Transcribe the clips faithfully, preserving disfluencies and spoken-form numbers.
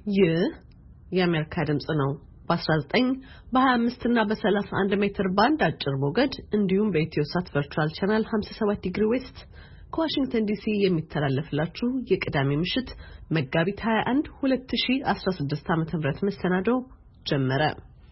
ይህ የአሜሪካ ድምጽ ነው። በ19 በ25 እና በ31 ሜትር ባንድ አጭር ሞገድ እንዲሁም በኢትዮሳት ቨርቹዋል ቻናል ሃምሳ ሰባት ዲግሪ ዌስት ከዋሽንግተን ዲሲ የሚተላለፍላችሁ የቅዳሜ ምሽት መጋቢት ሃያ አንድ ሁለት ሺህ አስራ ስድስት ዓ.ም መሰናዶ ጀመረ።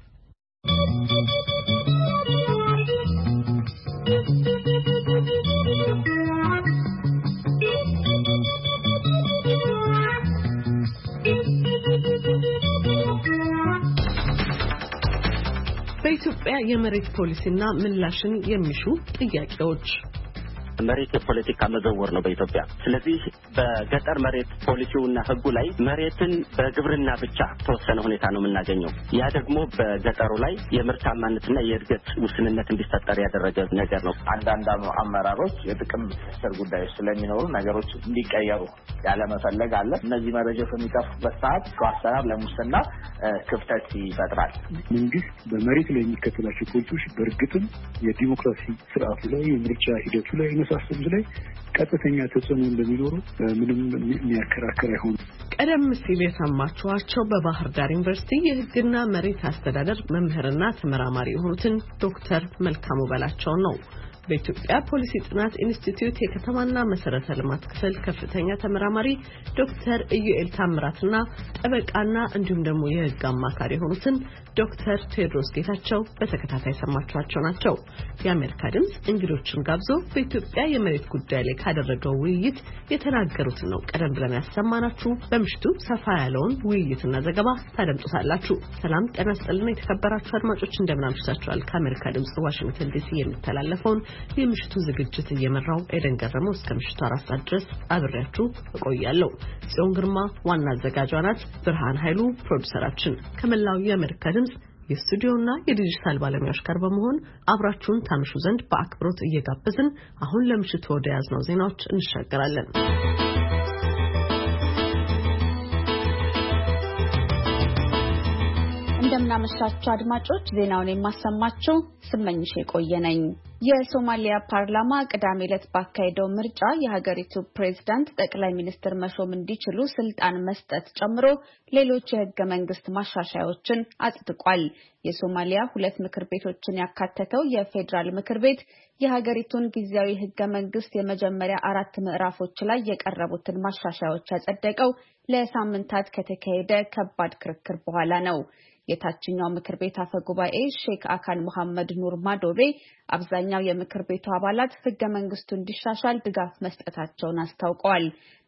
በኢትዮጵያ የመሬት ፖሊሲና ምላሽን የሚሹ ጥያቄዎች። መሬት የፖለቲካ መዘወር ነው በኢትዮጵያ። ስለዚህ በገጠር መሬት ፖሊሲውና ህጉ ላይ መሬትን በግብርና ብቻ ተወሰነ ሁኔታ ነው የምናገኘው። ያ ደግሞ በገጠሩ ላይ የምርታማነትና የእድገት ውስንነት እንዲፈጠር ያደረገ ነገር ነው። አንዳንድ አመራሮች የጥቅም ስር ጉዳዮች ስለሚኖሩ ነገሮች እንዲቀየሩ ያለ መፈለግ አለ። እነዚህ መረጃዎች በሚጠፉበት ሰዓት አሰራር ለሙስና ክፍተት ይፈጥራል። መንግስት በመሬት ላይ የሚከተላቸው ፖሊሲዎች በእርግጥም የዲሞክራሲ ስርዓቱ ላይ የምርጫ ሂደቱ ላይ መሳሰሉት ላይ ቀጥተኛ ተጽዕኖ እንደሚኖሩ ምንም የሚያከራክር አይሆንም። ቀደም ሲል የሰማችኋቸው በባህር ዳር ዩኒቨርሲቲ የህግና መሬት አስተዳደር መምህርና ተመራማሪ የሆኑትን ዶክተር መልካሙ በላቸው ነው። በኢትዮጵያ ፖሊሲ ጥናት ኢንስቲትዩት የከተማና መሰረተ ልማት ክፍል ከፍተኛ ተመራማሪ ዶክተር ኢዩኤል ታምራትና ጠበቃና እንዲሁም ደግሞ የህግ አማካሪ የሆኑትን ዶክተር ቴዎድሮስ ጌታቸው በተከታታይ ሰማችኋቸው ናቸው። የአሜሪካ ድምጽ እንግዶችን ጋብዞ በኢትዮጵያ የመሬት ጉዳይ ላይ ካደረገው ውይይት የተናገሩት ነው ቀደም ብለን ያሰማናችሁ። በምሽቱ ሰፋ ያለውን ውይይትና ዘገባ ታደምጡታላችሁ። ሰላም ጤና ይስጥልን የተከበራችሁ አድማጮች እንደምን አምሽታችኋል። ከአሜሪካ ድምጽ ዋሽንግተን ዲሲ የሚተላለፈውን የምሽቱ ዝግጅት እየመራው ኤደን ገረመው እስከ ምሽቱ አራት ሰዓት ድረስ አብሬያችሁ እቆያለሁ። ጽዮን ግርማ ዋና አዘጋጇ ናት። ብርሃን ኃይሉ ፕሮዲዩሰራችን ከመላው የአሜሪካ ድምጽ የስቱዲዮና የዲጂታል ባለሙያዎች ጋር በመሆን አብራችሁን ታምሹ ዘንድ በአክብሮት እየጋበዝን አሁን ለምሽቱ ወደ ያዝነው ዜናዎች እንሻገራለን። እንደምናመሻችሁ አድማጮች፣ ዜናውን የማሰማችሁ ስመኝሽ የቆየነኝ። የሶማሊያ ፓርላማ ቅዳሜ ዕለት ባካሄደው ምርጫ የሀገሪቱ ፕሬዝዳንት ጠቅላይ ሚኒስትር መሾም እንዲችሉ ስልጣን መስጠት ጨምሮ ሌሎች የህገ መንግስት ማሻሻያዎችን አጽድቋል። የሶማሊያ ሁለት ምክር ቤቶችን ያካተተው የፌዴራል ምክር ቤት የሀገሪቱን ጊዜያዊ ህገ መንግስት የመጀመሪያ አራት ምዕራፎች ላይ የቀረቡትን ማሻሻያዎች ያጸደቀው ለሳምንታት ከተካሄደ ከባድ ክርክር በኋላ ነው። የታችኛው ምክር ቤት አፈ ጉባኤ ሼክ አካን መሐመድ ኑር ማዶቤ አብዛኛው የምክር ቤቱ አባላት ህገ መንግስቱ እንዲሻሻል ድጋፍ መስጠታቸውን አስታውቀዋል።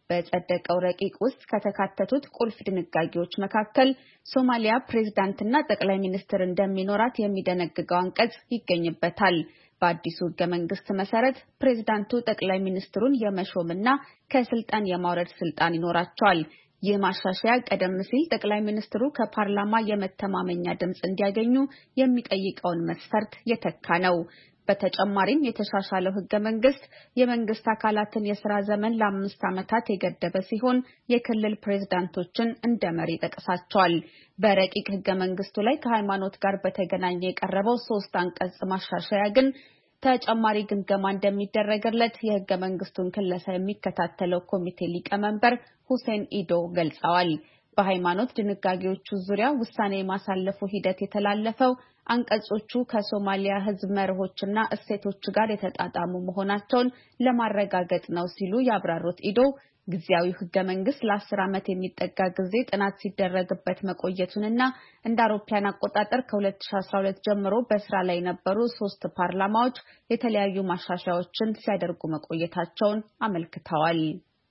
በጸደቀው ረቂቅ ውስጥ ከተካተቱት ቁልፍ ድንጋጌዎች መካከል ሶማሊያ ፕሬዝዳንትና ጠቅላይ ሚኒስትር እንደሚኖራት የሚደነግገው አንቀጽ ይገኝበታል። በአዲሱ ህገ መንግስት መሰረት ፕሬዝዳንቱ ጠቅላይ ሚኒስትሩን የመሾምና ከስልጣን የማውረድ ስልጣን ይኖራቸዋል። ይህ ማሻሻያ ቀደም ሲል ጠቅላይ ሚኒስትሩ ከፓርላማ የመተማመኛ ድምጽ እንዲያገኙ የሚጠይቀውን መስፈርት የተካ ነው። በተጨማሪም የተሻሻለው ህገ መንግስት የመንግስት አካላትን የሥራ ዘመን ለአምስት ዓመታት የገደበ ሲሆን የክልል ፕሬዝዳንቶችን እንደ መሪ ጠቅሳቸዋል። በረቂቅ ህገ መንግስቱ ላይ ከሃይማኖት ጋር በተገናኘ የቀረበው ሶስት አንቀጽ ማሻሻያ ግን ተጨማሪ ግምገማ እንደሚደረግለት የህገ መንግስቱን ክለሳ የሚከታተለው ኮሚቴ ሊቀመንበር ሁሴን ኢዶ ገልጸዋል። በሃይማኖት ድንጋጌዎቹ ዙሪያ ውሳኔ የማሳለፉ ሂደት የተላለፈው አንቀጾቹ ከሶማሊያ ህዝብ መርሆችና እሴቶች ጋር የተጣጣሙ መሆናቸውን ለማረጋገጥ ነው ሲሉ ያብራሩት ኢዶ ጊዜያዊ ህገ መንግስት ለአስር ዓመት የሚጠጋ ጊዜ ጥናት ሲደረግበት መቆየቱንና እንደ አውሮፓውያን አቆጣጠር ከሁለት ሺህ አስራ ሁለት ጀምሮ በስራ ላይ የነበሩ ሶስት ፓርላማዎች የተለያዩ ማሻሻያዎችን ሲያደርጉ መቆየታቸውን አመልክተዋል።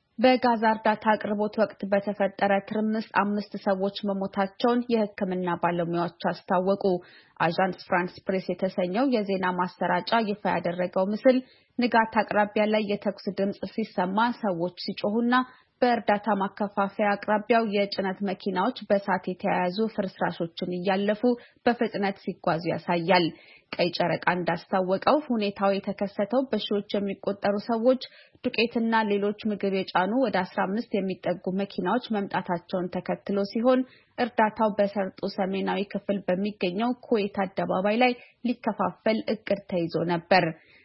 በጋዛ እርዳታ አቅርቦት ወቅት በተፈጠረ ትርምስ አምስት ሰዎች መሞታቸውን የሕክምና ባለሙያዎች አስታወቁ። አዣንስ ፍራንስ ፕሬስ የተሰኘው የዜና ማሰራጫ ይፋ ያደረገው ምስል ንጋት አቅራቢያ ላይ የተኩስ ድምጽ ሲሰማ ሰዎች ሲጮሁና በእርዳታ ማከፋፈያ አቅራቢያው የጭነት መኪናዎች በእሳት የተያያዙ ፍርስራሾችን እያለፉ በፍጥነት ሲጓዙ ያሳያል። ቀይ ጨረቃ እንዳስታወቀው ሁኔታው የተከሰተው በሺዎች የሚቆጠሩ ሰዎች ዱቄትና ሌሎች ምግብ የጫኑ ወደ አስራ አምስት የሚጠጉ መኪናዎች መምጣታቸውን ተከትሎ ሲሆን እርዳታው በሰርጡ ሰሜናዊ ክፍል በሚገኘው ኩዌት አደባባይ ላይ ሊከፋፈል እቅድ ተይዞ ነበር።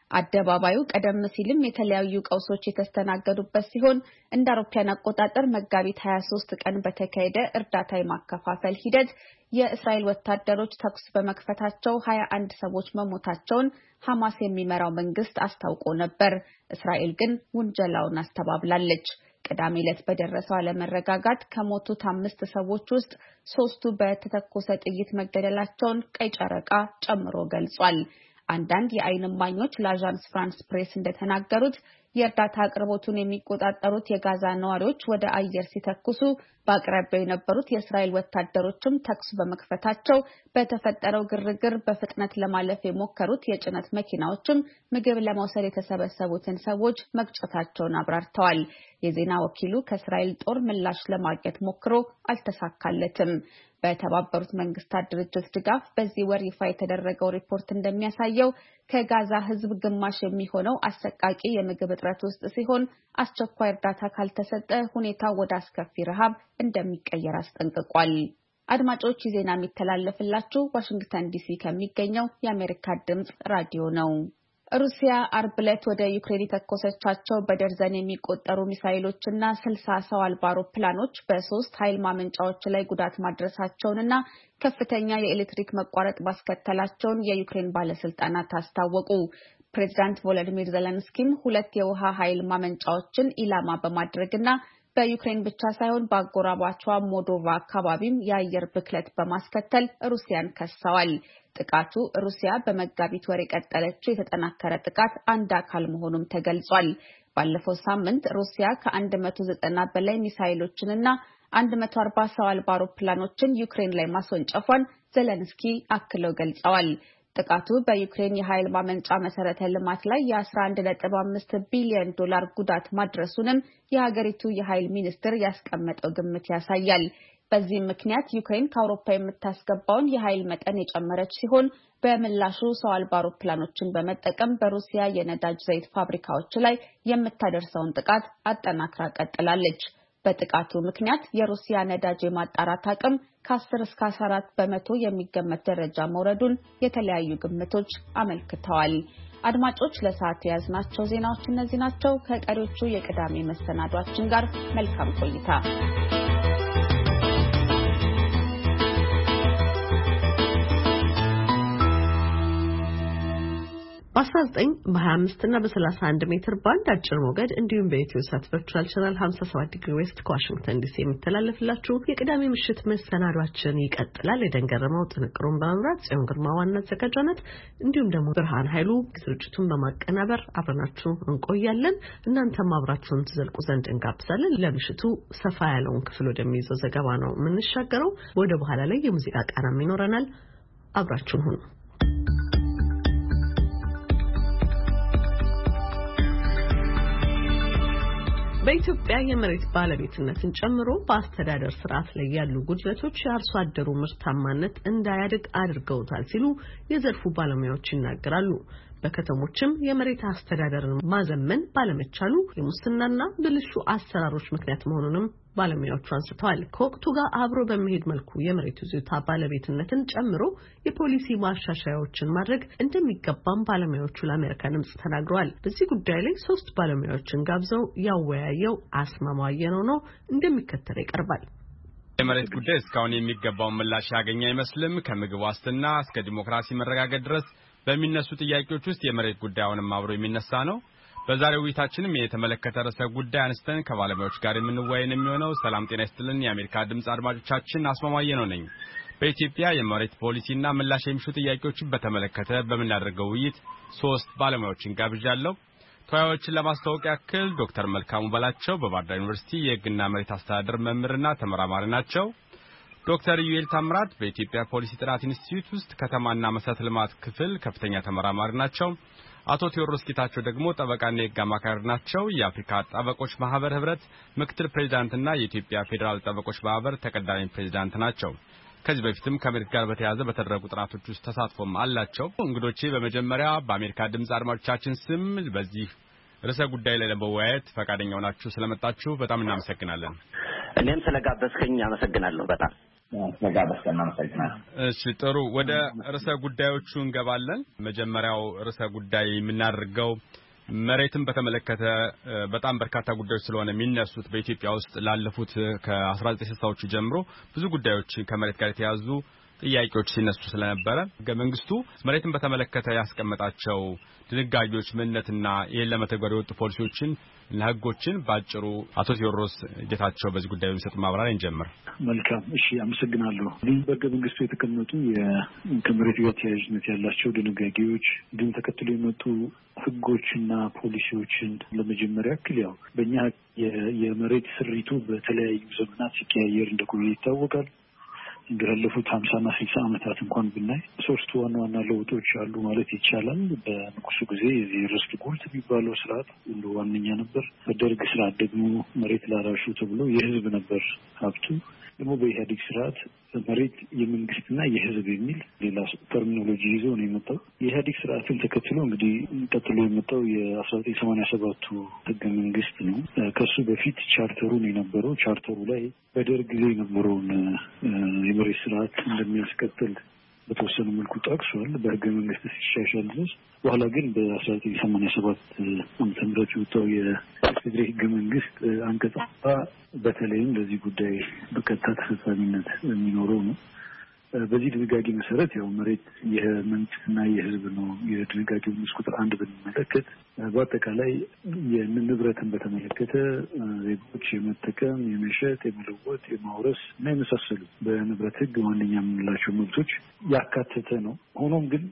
አደባባዩ ቀደም ሲልም የተለያዩ ቀውሶች የተስተናገዱበት ሲሆን እንደ አውሮፓውያን አቆጣጠር መጋቢት ሃያ ሶስት ቀን በተካሄደ እርዳታ የማከፋፈል ሂደት የእስራኤል ወታደሮች ተኩስ በመክፈታቸው ሀያ አንድ ሰዎች መሞታቸውን ሐማስ የሚመራው መንግስት አስታውቆ ነበር። እስራኤል ግን ውንጀላውን አስተባብላለች። ቅዳሜ ዕለት በደረሰው አለመረጋጋት ከሞቱት አምስት ሰዎች ውስጥ ሶስቱ በተተኮሰ ጥይት መገደላቸውን ቀይ ጨረቃ ጨምሮ ገልጿል። አንዳንድ የዓይን እማኞች ለአዣንስ ፍራንስ ፕሬስ እንደተናገሩት የእርዳታ አቅርቦቱን የሚቆጣጠሩት የጋዛ ነዋሪዎች ወደ አየር ሲተኩሱ በአቅራቢያው የነበሩት የእስራኤል ወታደሮችም ተኩስ በመክፈታቸው በተፈጠረው ግርግር በፍጥነት ለማለፍ የሞከሩት የጭነት መኪናዎችም ምግብ ለመውሰድ የተሰበሰቡትን ሰዎች መግጨታቸውን አብራርተዋል። የዜና ወኪሉ ከእስራኤል ጦር ምላሽ ለማግኘት ሞክሮ አልተሳካለትም። በተባበሩት መንግስታት ድርጅት ድጋፍ በዚህ ወር ይፋ የተደረገው ሪፖርት እንደሚያሳየው ከጋዛ ሕዝብ ግማሽ የሚሆነው አሰቃቂ የምግብ እጥረት ውስጥ ሲሆን አስቸኳይ እርዳታ ካልተሰጠ ሁኔታው ወደ አስከፊ ረሃብ እንደሚቀየር አስጠንቅቋል። አድማጮች ዜና የሚተላለፍላችሁ ዋሽንግተን ዲሲ ከሚገኘው የአሜሪካ ድምጽ ራዲዮ ነው። ሩሲያ አርብ ዕለት ወደ ዩክሬን የተኮሰቻቸው በደርዘን የሚቆጠሩ ሚሳይሎችና ስልሳ ሰው አልባ አውሮፕላኖች በሶስት ኃይል ማመንጫዎች ላይ ጉዳት ማድረሳቸውንና ከፍተኛ የኤሌክትሪክ መቋረጥ ማስከተላቸውን የዩክሬን ባለስልጣናት አስታወቁ። ፕሬዚዳንት ቮሎዲሚር ዜሌንስኪም ሁለት የውሃ ኃይል ማመንጫዎችን ኢላማ በማድረግና በዩክሬን ብቻ ሳይሆን በአጎራባቿ ሞልዶቫ አካባቢም የአየር ብክለት በማስከተል ሩሲያን ከሰዋል። ጥቃቱ ሩሲያ በመጋቢት ወር የቀጠለችው የተጠናከረ ጥቃት አንድ አካል መሆኑም ተገልጿል። ባለፈው ሳምንት ሩሲያ ከአንድ መቶ ዘጠና በላይ ሚሳይሎችንና አንድ መቶ አርባ ሰው አልባ አውሮፕላኖችን ዩክሬን ላይ ማስወንጨፏን ዜሌንስኪ አክለው ገልጸዋል። ጥቃቱ በዩክሬን የኃይል ማመንጫ መሰረተ ልማት ላይ የአስራ አንድ ነጥብ አምስት ቢሊዮን ዶላር ጉዳት ማድረሱንም የሀገሪቱ የኃይል ሚኒስትር ያስቀመጠው ግምት ያሳያል። በዚህም ምክንያት ዩክሬን ከአውሮፓ የምታስገባውን የኃይል መጠን የጨመረች ሲሆን በምላሹ ሰው አልባ አውሮፕላኖችን በመጠቀም በሩሲያ የነዳጅ ዘይት ፋብሪካዎች ላይ የምታደርሰውን ጥቃት አጠናክራ ቀጥላለች። በጥቃቱ ምክንያት የሩሲያ ነዳጅ የማጣራት አቅም ከአስር እስከ አስራ አራት በመቶ የሚገመት ደረጃ መውረዱን የተለያዩ ግምቶች አመልክተዋል። አድማጮች ለሰዓት የያዝናቸው ዜናዎች እነዚህ ናቸው። ከቀሪዎቹ የቅዳሜ መሰናዷችን ጋር መልካም ቆይታ። በአስራ ዘጠኝ በሀያ አምስት እና በሰላሳ አንድ ሜትር ባንድ አጭር ሞገድ እንዲሁም በኢትዮ ሳት ቨርቹዋል ቻናል ሀምሳ ሰባት ዲግሪ ዌስት ከዋሽንግተን ዲሲ የሚተላለፍላችሁ የቅዳሜ ምሽት መሰናዷችን ይቀጥላል። የደንገረመው ጥንቅሩን በመምራት ጽዮን ግርማ ዋና አዘጋጇነት እንዲሁም ደግሞ ብርሃን ኃይሉ ስርጭቱን በማቀናበር አብረናችሁ እንቆያለን። እናንተም አብራችሁን ትዘልቁ ዘንድ እንጋብዛለን። ለምሽቱ ሰፋ ያለውን ክፍል ወደሚይዘው ዘገባ ነው የምንሻገረው። ወደ በኋላ ላይ የሙዚቃ ቃናም ይኖረናል። አብራችሁን ሁኑ። በኢትዮጵያ የመሬት ባለቤትነትን ጨምሮ በአስተዳደር ስርዓት ላይ ያሉ ጉድለቶች የአርሶ አደሩ ምርታማነት እንዳያድግ አድርገውታል ሲሉ የዘርፉ ባለሙያዎች ይናገራሉ። በከተሞችም የመሬት አስተዳደርን ማዘመን ባለመቻሉ የሙስናና ብልሹ አሰራሮች ምክንያት መሆኑንም ባለሙያዎቹ አንስተዋል። ከወቅቱ ጋር አብሮ በመሄድ መልኩ የመሬት ይዞታ ባለቤትነትን ጨምሮ የፖሊሲ ማሻሻያዎችን ማድረግ እንደሚገባም ባለሙያዎቹ ለአሜሪካ ድምጽ ተናግረዋል። በዚህ ጉዳይ ላይ ሶስት ባለሙያዎችን ጋብዘው ያወያየው አስማማየነው ነው እንደሚከተለው ይቀርባል። የመሬት ጉዳይ እስካሁን የሚገባው ምላሽ ያገኘ አይመስልም። ከምግብ ዋስትና እስከ ዲሞክራሲ መረጋገጥ ድረስ በሚነሱ ጥያቄዎች ውስጥ የመሬት ጉዳይ አሁንም አብሮ የሚነሳ ነው። በዛሬው ውይይታችንም የተመለከተ ርዕሰ ጉዳይ አንስተን ከባለሙያዎች ጋር የምንወያይ ነው የሚሆነው። ሰላም ጤና ይስጥልን የአሜሪካ ድምጽ አድማጮቻችን፣ አስማማየነው ነኝ። በኢትዮጵያ የመሬት ፖሊሲና ምላሽ የሚሹ ጥያቄዎችን በተመለከተ በምናደርገው ውይይት ሶስት ባለሙያዎችን ጋብዣለሁ። ተወያዮችን ለማስተዋወቅ ያክል ዶክተር መልካሙ በላቸው በባህር ዳር ዩኒቨርሲቲ የሕግና መሬት አስተዳደር መምህርና ተመራማሪ ናቸው። ዶክተር ዩኤል ታምራት በኢትዮጵያ ፖሊሲ ጥናት ኢንስቲትዩት ውስጥ ከተማና መሰረተ ልማት ክፍል ከፍተኛ ተመራማሪ ናቸው። አቶ ቴዎድሮስ ጌታቸው ደግሞ ጠበቃና የሕግ አማካሪ ናቸው። የአፍሪካ ጠበቆች ማህበር ህብረት ምክትል ፕሬዝዳንትና የኢትዮጵያ ፌዴራል ጠበቆች ማህበር ተቀዳሚ ፕሬዝዳንት ናቸው። ከዚህ በፊትም ከመሬት ጋር በተያያዘ በተደረጉ ጥናቶች ውስጥ ተሳትፎም አላቸው። እንግዶቼ በመጀመሪያ በአሜሪካ ድምጽ አድማጮቻችን ስም በዚህ ርዕሰ ጉዳይ ላይ ለመወያየት ፈቃደኛ ሆናችሁ ስለመጣችሁ በጣም እናመሰግናለን። እኔም ስለጋበዝከኝ አመሰግናለሁ በጣም። ስለጋበዝከን እናመሰግናለን። እሺ ጥሩ፣ ወደ ርዕሰ ጉዳዮቹ እንገባለን። መጀመሪያው ርዕሰ ጉዳይ የምናደርገው መሬትን በተመለከተ በጣም በርካታ ጉዳዮች ስለሆነ የሚነሱት በኢትዮጵያ ውስጥ ላለፉት ከአስራ ዘጠኝ ስልሳዎቹ ጀምሮ ብዙ ጉዳዮች ከመሬት ጋር የተያዙ ጥያቄዎች ሲነሱ ስለነበረ ሕገ መንግስቱ መሬትን በተመለከተ ያስቀመጣቸው ድንጋጌዎች ምንነትና ይሄን ለመተግበር የወጡ ፖሊሲዎችን እና ሕጎችን ባጭሩ አቶ ቴዎድሮስ ጌታቸው በዚህ ጉዳይ የሚሰጡ ማብራሪያ እንጀምር። መልካም፣ እሺ፣ አመሰግናለሁ። በሕገ መንግስቱ የተቀመጡ የከመሬት ጋር ተያያዥነት ያላቸው ድንጋጌዎች እንዲሁም ተከትሎ የመጡ ሕጎችና ፖሊሲዎችን ለመጀመሪያ ያክል ያው በእኛ የመሬት ስሪቱ በተለያዩ ዘመናት ሲቀያየር እንደቆየ ይታወቃል። እንደለፉት ሀምሳና ስልሳ ዓመታት እንኳን ብናይ ሶስት ዋና ዋና ለውጦች አሉ ማለት ይቻላል። በንጉሱ ጊዜ የዚህ ርስት ጉልት የሚባለው ስርዓት ሁሉ ዋነኛ ነበር። በደርግ ስርዓት ደግሞ መሬት ላራሹ ተብሎ የህዝብ ነበር ሀብቱ። ደግሞ በኢህአዴግ ስርዓት መሬት የመንግስትና የህዝብ የሚል ሌላ ተርሚኖሎጂ ይዞ ነው የመጣው። የኢህአዴግ ስርዓትን ተከትሎ እንግዲህ ቀጥሎ የመጣው የአስራ ዘጠኝ ሰማንያ ሰባቱ ህገ መንግስት ነው። ከሱ በፊት ቻርተሩ ነው የነበረው። ቻርተሩ ላይ በደርግ ጊዜ የነበረውን የመሬት ስርዓት እንደሚያስቀጥል በተወሰነ መልኩ ጠቅሷል በህገ መንግስት ሲሻሻል ድረስ። በኋላ ግን በአስራ ዘጠኝ ሰማንያ ሰባት ዓመተ ምህረት የወጣው የፌዴራል ህገ መንግስት አንቀጽ በተለይም ለዚህ ጉዳይ በቀጥታ ተፈጻሚነት የሚኖረው ነው። በዚህ ድንጋጌ መሰረት ያው መሬት የመንግስትና የህዝብ ነው። የድንጋጌው ንዑስ ቁጥር አንድ ብንመለከት በአጠቃላይ የንብረትን በተመለከተ ዜጎች የመጠቀም፣ የመሸጥ፣ የመለወጥ፣ የማውረስ እና የመሳሰሉ በንብረት ህግ ዋነኛ የምንላቸው መብቶች ያካተተ ነው። ሆኖም ግን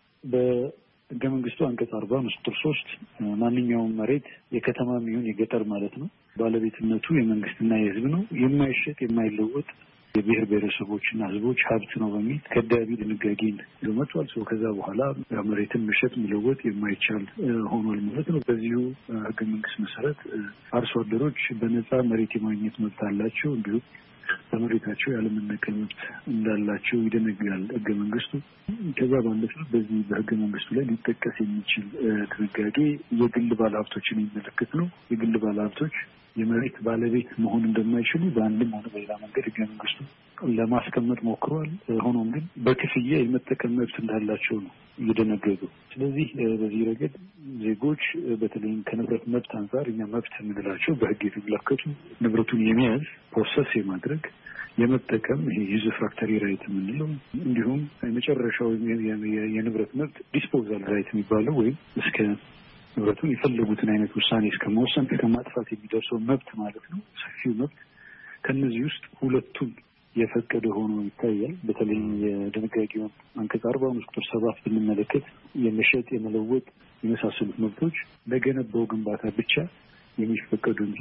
በህገ መንግስቱ አንቀጽ አርባ ንዑስ ቁጥር ሶስት ማንኛውም መሬት የከተማ የሚሆን የገጠር ማለት ነው ባለቤትነቱ የመንግስትና የህዝብ ነው፣ የማይሸጥ የማይለወጥ የብሔር ብሔረሰቦችና ህዝቦች ሀብት ነው በሚል ከዳቢ ድንጋጌን ለመጥቷል። ሰው ከዛ በኋላ መሬትን መሸጥ መለወጥ የማይቻል ሆኗል ማለት ነው። በዚሁ ህገ መንግስት መሰረት አርሶ አደሮች በነጻ መሬት የማግኘት መብት አላቸው። እንዲሁም በመሬታቸው ያለመነቀል መብት እንዳላቸው ይደነግጋል ህገ መንግስቱ። ከዛ ባለፈ በዚህ በህገ መንግስቱ ላይ ሊጠቀስ የሚችል ድንጋጌ የግል ባለሀብቶችን የሚመለከት ነው። የግል ባለሀብቶች የመሬት ባለቤት መሆን እንደማይችሉ በአንድም ሆነ በሌላ መንገድ ህገ መንግስቱ ለማስቀመጥ ሞክሯል። ሆኖም ግን በክፍያ የመጠቀም መብት እንዳላቸው ነው እየደነገገው። ስለዚህ በዚህ ረገድ ዜጎች በተለይም ከንብረት መብት አንጻር እኛ መብት የምንላቸው በህግ የተመለከቱ ንብረቱን የመያዝ ፕሮሰስ የማድረግ የመጠቀም ይሄ ዩዝ ፍራክተሪ ራይት የምንለው እንዲሁም የመጨረሻው የንብረት መብት ዲስፖዛል ራይት የሚባለው ወይም እስከ ንብረቱን የፈለጉትን አይነት ውሳኔ እስከ መወሰን እስከ ማጥፋት የሚደርሰው መብት ማለት ነው፣ ሰፊው መብት። ከነዚህ ውስጥ ሁለቱን የፈቀደ ሆኖ ይታያል። በተለይ የድንጋጌውን አንቀጽ አርባ ንዑስ ቁጥር ሰባት ብንመለከት የመሸጥ የመለወጥ የመሳሰሉት መብቶች ለገነባው ግንባታ ብቻ የሚፈቀዱ እንጂ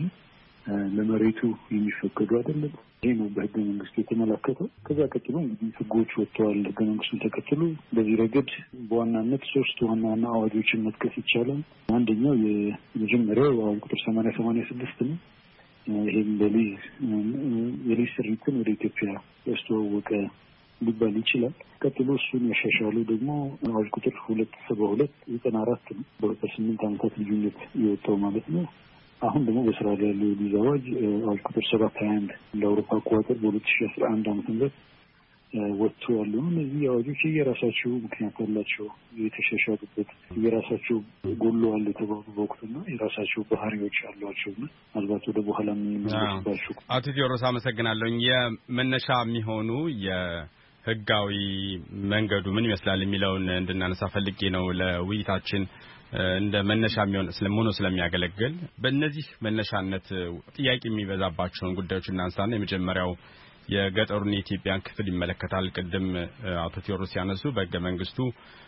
ለመሬቱ የሚፈቀዱ አይደለም። ይሄ ነው በህገ መንግስቱ የተመለከተው። ከዛ ቀጥሎ እንግዲህ ህጎች ወጥተዋል ህገ መንግስቱን ተከትሎ። በዚህ ረገድ በዋናነት ሶስት ዋና ዋና አዋጆችን መጥቀስ ይቻላል። አንደኛው የመጀመሪያው አዋጅ ቁጥር ሰማንያ ሰማንያ ስድስት ነው። ይሄም በሊዝ የሊዝ ስሪትን ወደ ኢትዮጵያ ያስተዋወቀ ሊባል ይችላል። ቀጥሎ እሱን ያሻሻሉ ደግሞ አዋጅ ቁጥር ሁለት ሰባ ሁለት ዘጠና አራት ነው። በስምንት ዓመታት ልዩነት የወጣው ማለት ነው። አሁን ደግሞ በስራ ላይ ያለው የሊዝ አዋጅ አዋጅ ቁጥር ሰባት ሀያ አንድ ለአውሮፓ አቆጣጠር በሁለት ሺህ አስራ አንድ ዓመተ ምህረት ወጥቶ ያሉ ነው። እነዚህ አዋጆች የራሳቸው ምክንያት ያላቸው የተሻሻሉበት የራሳቸው ጎሎዋል የተባሉ በወቅቱና የራሳቸው ባህሪዎች ያሏቸው ነው። ምናልባት ወደ በኋላ የምንመለስባቸው። አቶ ቴዎድሮስ አመሰግናለሁ። የመነሻ የሚሆኑ የህጋዊ መንገዱ ምን ይመስላል የሚለውን እንድናነሳ ፈልጌ ነው ለውይይታችን እንደ መነሻ የሚሆን ስለሆነ ስለሚያገለግል በእነዚህ መነሻነት ጥያቄ የሚበዛባቸውን ጉዳዮች እናንሳና የመጀመሪያው የገጠሩን የኢትዮጵያን ክፍል ይመለከታል። ቅድም አቶ ቴዎድሮስ ያነሱ በህገ መንግስቱ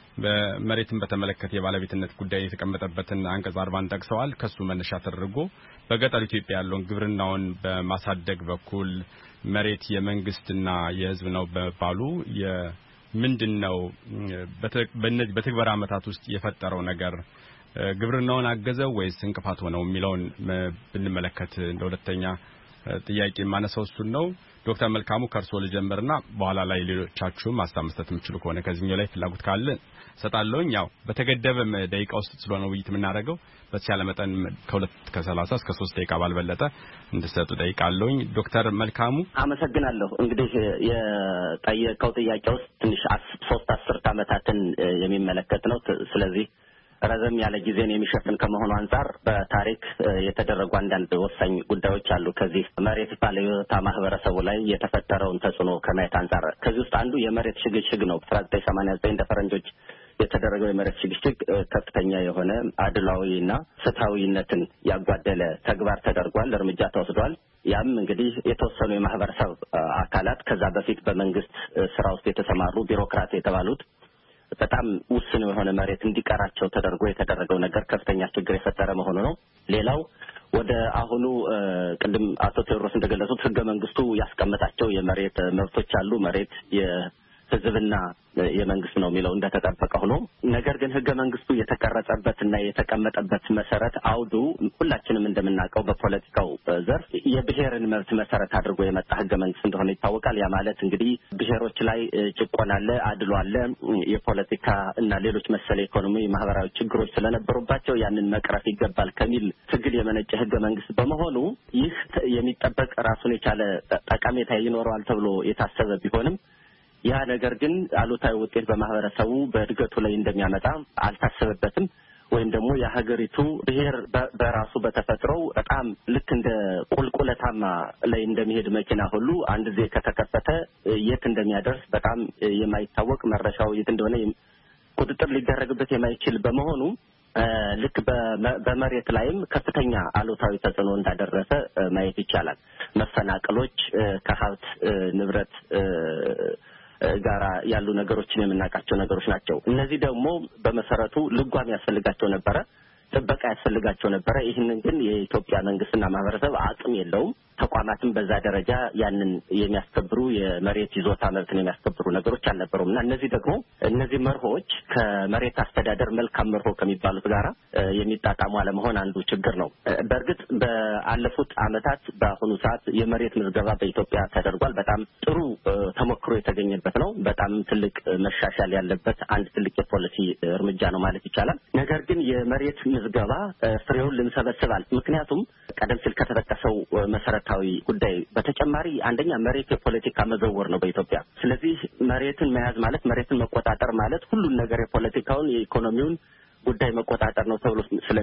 በመሬትን በተመለከተ የባለቤትነት ጉዳይ የተቀመጠበትን አንቀጽ አርባን ጠቅሰዋል። ከሱ መነሻ ተደርጎ በገጠር ኢትዮጵያ ያለውን ግብርናውን በማሳደግ በኩል መሬት የመንግስትና የህዝብ ነው በባሉ ምንድነው በእነዚህ በተግባር አመታት ውስጥ የፈጠረው ነገር ግብርናውን አገዘው ወይስ እንቅፋት ሆነው የሚለውን ብንመለከት እንደ ሁለተኛ ጥያቄ ማነሳው እሱ ነው። ዶክተር መልካሙ ከርሶ ልጀምርና በኋላ ላይ ሌሎቻችሁ ማስተማመት የምትችሉ ከሆነ ከዚህኛው ላይ ፍላጎት ካለ ሰጣለሁኝ። ያው በተገደበ ደቂቃ ውስጥ ስለሆነ ውይይት የምናደርገው በተቻለ መጠን ከሁለት ከሰላሳ እስከ ሶስት ደቂቃ ባልበለጠ እንድትሰጡ ጠይቃለሁኝ። ዶክተር መልካሙ አመሰግናለሁ። እንግዲህ የጠየቀው ጥያቄ ውስጥ ትንሽ ሶስት አስርት ዓመታትን የሚመለከት ነው። ስለዚህ ረዘም ያለ ጊዜን የሚሸፍን ከመሆኑ አንፃር በታሪክ የተደረጉ አንዳንድ ወሳኝ ጉዳዮች አሉ። ከዚህ መሬት ባለይዞታ ማህበረሰቡ ላይ የተፈጠረውን ተጽዕኖ ከማየት አንፃር ከዚህ ውስጥ አንዱ የመሬት ሽግሽግ ነው። አስራ ዘጠኝ ሰማንያ ዘጠኝ እንደ ፈረንጆች የተደረገው የመሬት ሽግሽግ ከፍተኛ የሆነ አድሏዊና ፍትሃዊነትን ያጓደለ ተግባር ተደርጓል፣ እርምጃ ተወስዷል። ያም እንግዲህ የተወሰኑ የማህበረሰብ አካላት ከዛ በፊት በመንግስት ስራ ውስጥ የተሰማሩ ቢሮክራት የተባሉት በጣም ውስን የሆነ መሬት እንዲቀራቸው ተደርጎ የተደረገው ነገር ከፍተኛ ችግር የፈጠረ መሆኑ ነው። ሌላው ወደ አሁኑ ቅድም አቶ ቴዎድሮስ እንደገለጹት ህገ መንግስቱ ያስቀመጣቸው የመሬት መብቶች አሉ። መሬት የህዝብና የመንግስት ነው የሚለው እንደተጠበቀ ሆኖ ነገር ግን ህገ መንግስቱ የተቀረጸበትና የተቀመጠበት መሰረት አውዱ ሁላችንም እንደምናውቀው በፖለቲካው ዘርፍ የብሔርን መብት መሰረት አድርጎ የመጣ ህገ መንግስት እንደሆነ ይታወቃል። ያ ማለት እንግዲህ ብሔሮች ላይ ጭቆና አለ፣ አድሎ አለ፣ የፖለቲካ እና ሌሎች መሰለ ኢኮኖሚ ማህበራዊ ችግሮች ስለነበሩባቸው ያንን መቅረፍ ይገባል ከሚል ትግል የመነጨ ህገ መንግስት በመሆኑ ይህ የሚጠበቅ ራሱን የቻለ ጠቀሜታ ይኖረዋል ተብሎ የታሰበ ቢሆንም ያ ነገር ግን አሉታዊ ውጤት በማህበረሰቡ በእድገቱ ላይ እንደሚያመጣ አልታሰበበትም። ወይም ደግሞ የሀገሪቱ ብሔር በራሱ በተፈጥሮው በጣም ልክ እንደ ቁልቁለታማ ላይ እንደሚሄድ መኪና ሁሉ አንድ ጊዜ ከተከፈተ የት እንደሚያደርስ በጣም የማይታወቅ መረሻው የት እንደሆነ ቁጥጥር ሊደረግበት የማይችል በመሆኑ ልክ በመሬት ላይም ከፍተኛ አሉታዊ ተጽዕኖ እንዳደረሰ ማየት ይቻላል። መፈናቀሎች ከሀብት ንብረት ጋራ ያሉ ነገሮችን የምናውቃቸው ነገሮች ናቸው። እነዚህ ደግሞ በመሰረቱ ልጓም ያስፈልጋቸው ነበረ፣ ጥበቃ ያስፈልጋቸው ነበረ። ይህንን ግን የኢትዮጵያ መንግስትና ማህበረሰብ አቅም የለውም። ተቋማትን በዛ ደረጃ ያንን የሚያስከብሩ የመሬት ይዞታ መብትን የሚያስከብሩ ነገሮች አልነበሩም እና እነዚህ ደግሞ እነዚህ መርሆች ከመሬት አስተዳደር መልካም መርሆ ከሚባሉት ጋራ የሚጣጣሙ አለመሆን አንዱ ችግር ነው። በእርግጥ በአለፉት ዓመታት በአሁኑ ሰዓት የመሬት ምዝገባ በኢትዮጵያ ተደርጓል። በጣም ጥሩ ተሞክሮ የተገኘበት ነው። በጣም ትልቅ መሻሻል ያለበት አንድ ትልቅ የፖሊሲ እርምጃ ነው ማለት ይቻላል። ነገር ግን የመሬት ምዝገባ ፍሬውን ልንሰበስባል። ምክንያቱም ቀደም ሲል ከተጠቀሰው መሰረታዊ ጉዳይ በተጨማሪ አንደኛ መሬት የፖለቲካ መዘወር ነው በኢትዮጵያ። ስለዚህ መሬትን መያዝ ማለት መሬትን መቆጣጠር ማለት ሁሉን ነገር የፖለቲካውን የኢኮኖሚውን ጉዳይ መቆጣጠር ነው ተብሎ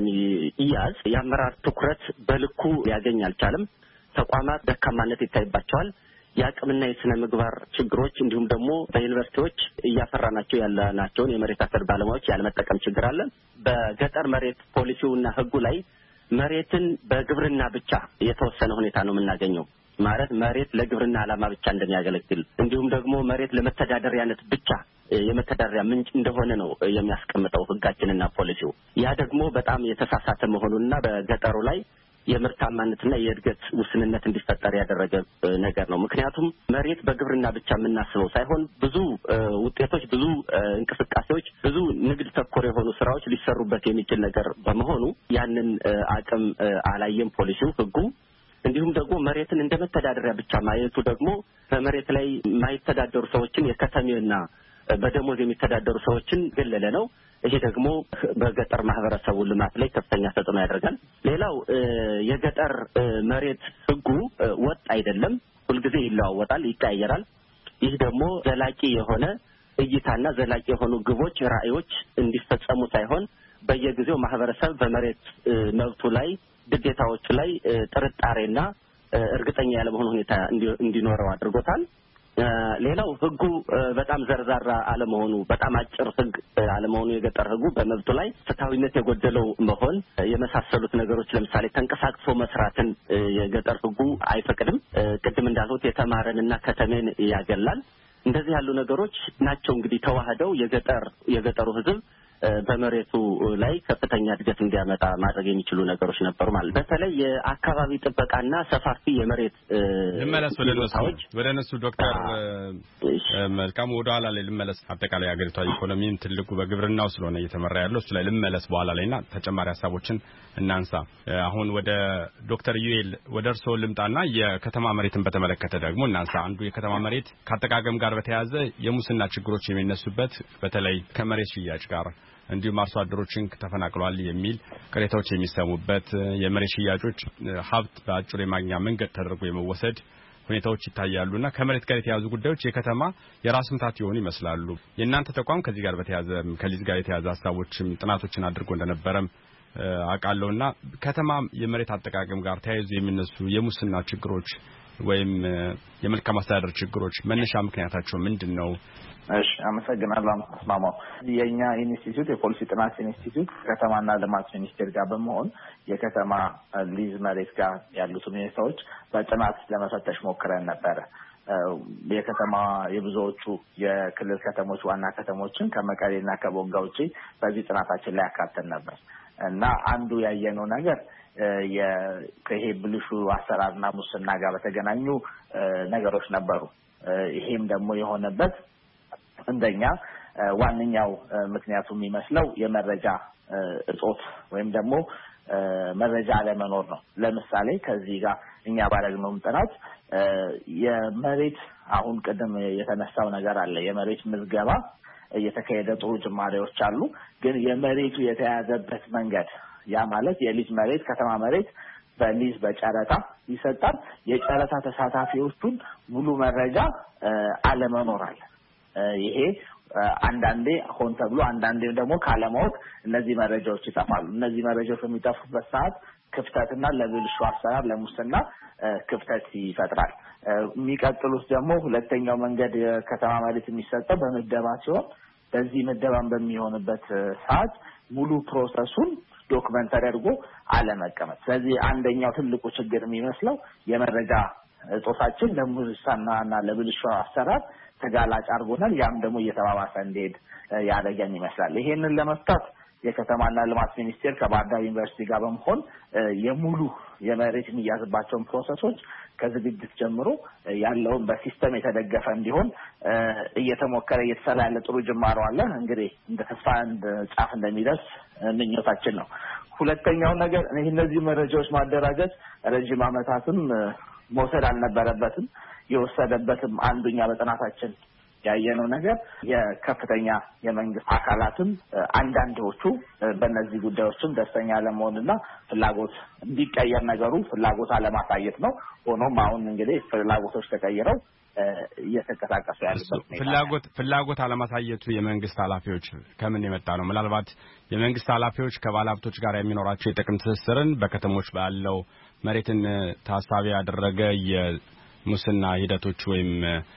ስለሚያዝ የአመራር ትኩረት በልኩ ሊያገኝ አልቻለም። ተቋማት ደካማነት ይታይባቸዋል። የአቅምና የስነ ምግባር ችግሮች እንዲሁም ደግሞ በዩኒቨርሲቲዎች እያፈራናቸው ያለናቸውን የመሬት አስተዳደር ባለሙያዎች ያለመጠቀም ችግር አለ። በገጠር መሬት ፖሊሲውና ህጉ ላይ መሬትን በግብርና ብቻ የተወሰነ ሁኔታ ነው የምናገኘው። ማለት መሬት ለግብርና ዓላማ ብቻ እንደሚያገለግል እንዲሁም ደግሞ መሬት ለመተዳደሪያነት ብቻ የመተዳደሪያ ምንጭ እንደሆነ ነው የሚያስቀምጠው ህጋችንና ፖሊሲው። ያ ደግሞ በጣም የተሳሳተ መሆኑንና በገጠሩ ላይ የምርታማነትና የእድገት ውስንነት እንዲፈጠር ያደረገ ነገር ነው። ምክንያቱም መሬት በግብርና ብቻ የምናስበው ሳይሆን ብዙ ውጤቶች፣ ብዙ እንቅስቃሴዎች፣ ብዙ ንግድ ተኮር የሆኑ ስራዎች ሊሰሩበት የሚችል ነገር በመሆኑ ያንን አቅም አላየም ፖሊሲው፣ ህጉ። እንዲሁም ደግሞ መሬትን እንደ መተዳደሪያ ብቻ ማየቱ ደግሞ በመሬት ላይ የማይተዳደሩ ሰዎችን የከተሜና በደሞዝ የሚተዳደሩ ሰዎችን ገለለ ነው። ይሄ ደግሞ በገጠር ማህበረሰቡ ልማት ላይ ከፍተኛ ተጽዕኖ ያደርጋል። ሌላው የገጠር መሬት ህጉ ወጥ አይደለም፣ ሁልጊዜ ይለዋወጣል፣ ይቀያየራል። ይህ ደግሞ ዘላቂ የሆነ እይታና ዘላቂ የሆኑ ግቦች፣ ራዕዮች እንዲፈጸሙ ሳይሆን በየጊዜው ማህበረሰብ በመሬት መብቱ ላይ ግዴታዎቹ ላይ ጥርጣሬና እርግጠኛ ያለመሆን ሁኔታ እንዲኖረው አድርጎታል። ሌላው ህጉ በጣም ዘርዛራ አለመሆኑ፣ በጣም አጭር ህግ አለመሆኑ፣ የገጠር ህጉ በመብቱ ላይ ፍትሃዊነት የጎደለው መሆን የመሳሰሉት ነገሮች፣ ለምሳሌ ተንቀሳቅሶ መስራትን የገጠር ህጉ አይፈቅድም። ቅድም እንዳልሁት የተማረንና ከተሜን ያገላል። እንደዚህ ያሉ ነገሮች ናቸው እንግዲህ ተዋህደው የገጠር የገጠሩ ህዝብ በመሬቱ ላይ ከፍተኛ እድገት እንዲያመጣ ማድረግ የሚችሉ ነገሮች ነበሩ ማለት በተለይ የአካባቢ ጥበቃና ሰፋፊ የመሬት ልመለስ ወደ እነሱ ዶክተር መልካም ወደ ኋላ ላይ ልመለስ አጠቃላይ ሀገሪቷ ኢኮኖሚም ትልቁ በግብርናው ስለሆነ እየተመራ ያለው እሱ ላይ ልመለስ በኋላ ላይና ተጨማሪ ሐሳቦችን እናንሳ። አሁን ወደ ዶክተር ዩኤል ወደ እርሶ ልምጣና የከተማ መሬትን በተመለከተ ደግሞ እናንሳ። አንዱ የከተማ መሬት ከአጠቃቀም ጋር በተያያዘ የሙስና ችግሮች የሚነሱበት በተለይ ከመሬት ሽያጭ ጋር እንዲሁም አርሶ አደሮችን ተፈናቅሏል የሚል ቅሬታዎች የሚሰሙበት የመሬት ሽያጮች ሀብት በአጭር የማግኛ መንገድ ተደርጎ የመወሰድ ሁኔታዎች ይታያሉና ከመሬት ጋር የተያዙ ጉዳዮች የከተማ የራስ ምታት ይሆኑ ይመስላሉ። የእናንተ ተቋም ከዚህ ጋር በተያያዘ ከሊዝ ጋር የተያዘ ሐሳቦችም ጥናቶችን አድርጎ እንደነበረም አቃለውና ከተማ የመሬት አጠቃቀም ጋር ተያይዞ የሚነሱ የሙስና ችግሮች ወይም የመልካም አስተዳደር ችግሮች መነሻ ምክንያታቸው ምንድነው? እሺ አመሰግናለሁ አስማማው። የኛ ኢንስቲትዩት የፖሊሲ ጥናት ኢንስቲትዩት ከተማና ልማት ሚኒስቴር ጋር በመሆን የከተማ ሊዝ መሬት ጋር ያሉት ሁኔታዎች በጥናት ለመፈተሽ ሞክረን ነበር። የከተማ የብዙዎቹ የክልል ከተሞች ዋና ከተሞችን ከመቀሌና ከቦንጋ ውጪ በዚህ ጥናታችን ላይ አካተን ነበር እና አንዱ ያየነው ነገር የከሄ ብልሹ አሰራርና ሙስና ጋር በተገናኙ ነገሮች ነበሩ። ይሄም ደግሞ የሆነበት እንደኛ ዋንኛው ምክንያቱ የሚመስለው የመረጃ እጦት ወይም ደግሞ መረጃ አለመኖር ነው። ለምሳሌ ከዚህ ጋር እኛ ባደረግነው ጥናት የመሬት አሁን ቀደም የተነሳው ነገር አለ። የመሬት ምዝገባ እየተካሄደ ጥሩ ጅማሬዎች አሉ። ግን የመሬቱ የተያዘበት መንገድ ያ ማለት የሊዝ መሬት ከተማ መሬት በሊዝ በጨረታ ይሰጣል። የጨረታ ተሳታፊዎቹን ሙሉ መረጃ አለመኖር አለ። ይሄ አንዳንዴ ሆን ተብሎ አንዳንዴ ደግሞ ካለማወቅ እነዚህ መረጃዎች ይጠፋሉ። እነዚህ መረጃዎች በሚጠፉበት ሰዓት ክፍተትና ለብልሹ አሰራር ለሙስና ክፍተት ይፈጥራል። የሚቀጥሉት ደግሞ ሁለተኛው መንገድ የከተማ መሬት የሚሰጠው በምደባ ሲሆን በዚህ ምደባን በሚሆንበት ሰዓት ሙሉ ፕሮሰሱን ዶክመንት ተደርጎ አለመቀመጥ። ስለዚህ አንደኛው ትልቁ ችግር የሚመስለው የመረጃ እጦታችን ለሙስናና ለብልሹ አሰራር ተጋላጭ አድርጎናል። ያም ደግሞ እየተባባሰ እንዲሄድ ያደረገን ይመስላል። ይሄንን ለመፍታት የከተማና ልማት ሚኒስቴር ከባህር ዳር ዩኒቨርሲቲ ጋር በመሆን የሙሉ የመሬት የሚያዝባቸውን ፕሮሰሶች ከዝግጅት ጀምሮ ያለውን በሲስተም የተደገፈ እንዲሆን እየተሞከረ እየተሰራ ያለ ጥሩ ጅማሮ አለ። እንግዲህ እንደ ተስፋ እንደ ጫፍ እንደሚደርስ ምኞታችን ነው። ሁለተኛው ነገር እነዚህ መረጃዎች ማደራጀት ረጅም ዓመታትም መውሰድ አልነበረበትም። የወሰደበትም አንዱኛ በጥናታችን ያየነው ነገር የከፍተኛ የመንግስት አካላትም አንዳንዶቹ በእነዚህ ጉዳዮችም ደስተኛ ለመሆንና ፍላጎት እንዲቀየር ነገሩ ፍላጎት አለማሳየት ነው። ሆኖም አሁን እንግዲህ ፍላጎቶች ተቀይረው እየተንቀሳቀሱ ያሉበት ፍላጎት ፍላጎት አለማሳየቱ የመንግስት ኃላፊዎች ከምን የመጣ ነው? ምናልባት የመንግስት ኃላፊዎች ከባለሀብቶች ጋር የሚኖራቸው የጥቅም ትስስርን በከተሞች ባለው መሬትን ታሳቢ ያደረገ የሙስና ሂደቶች ወይም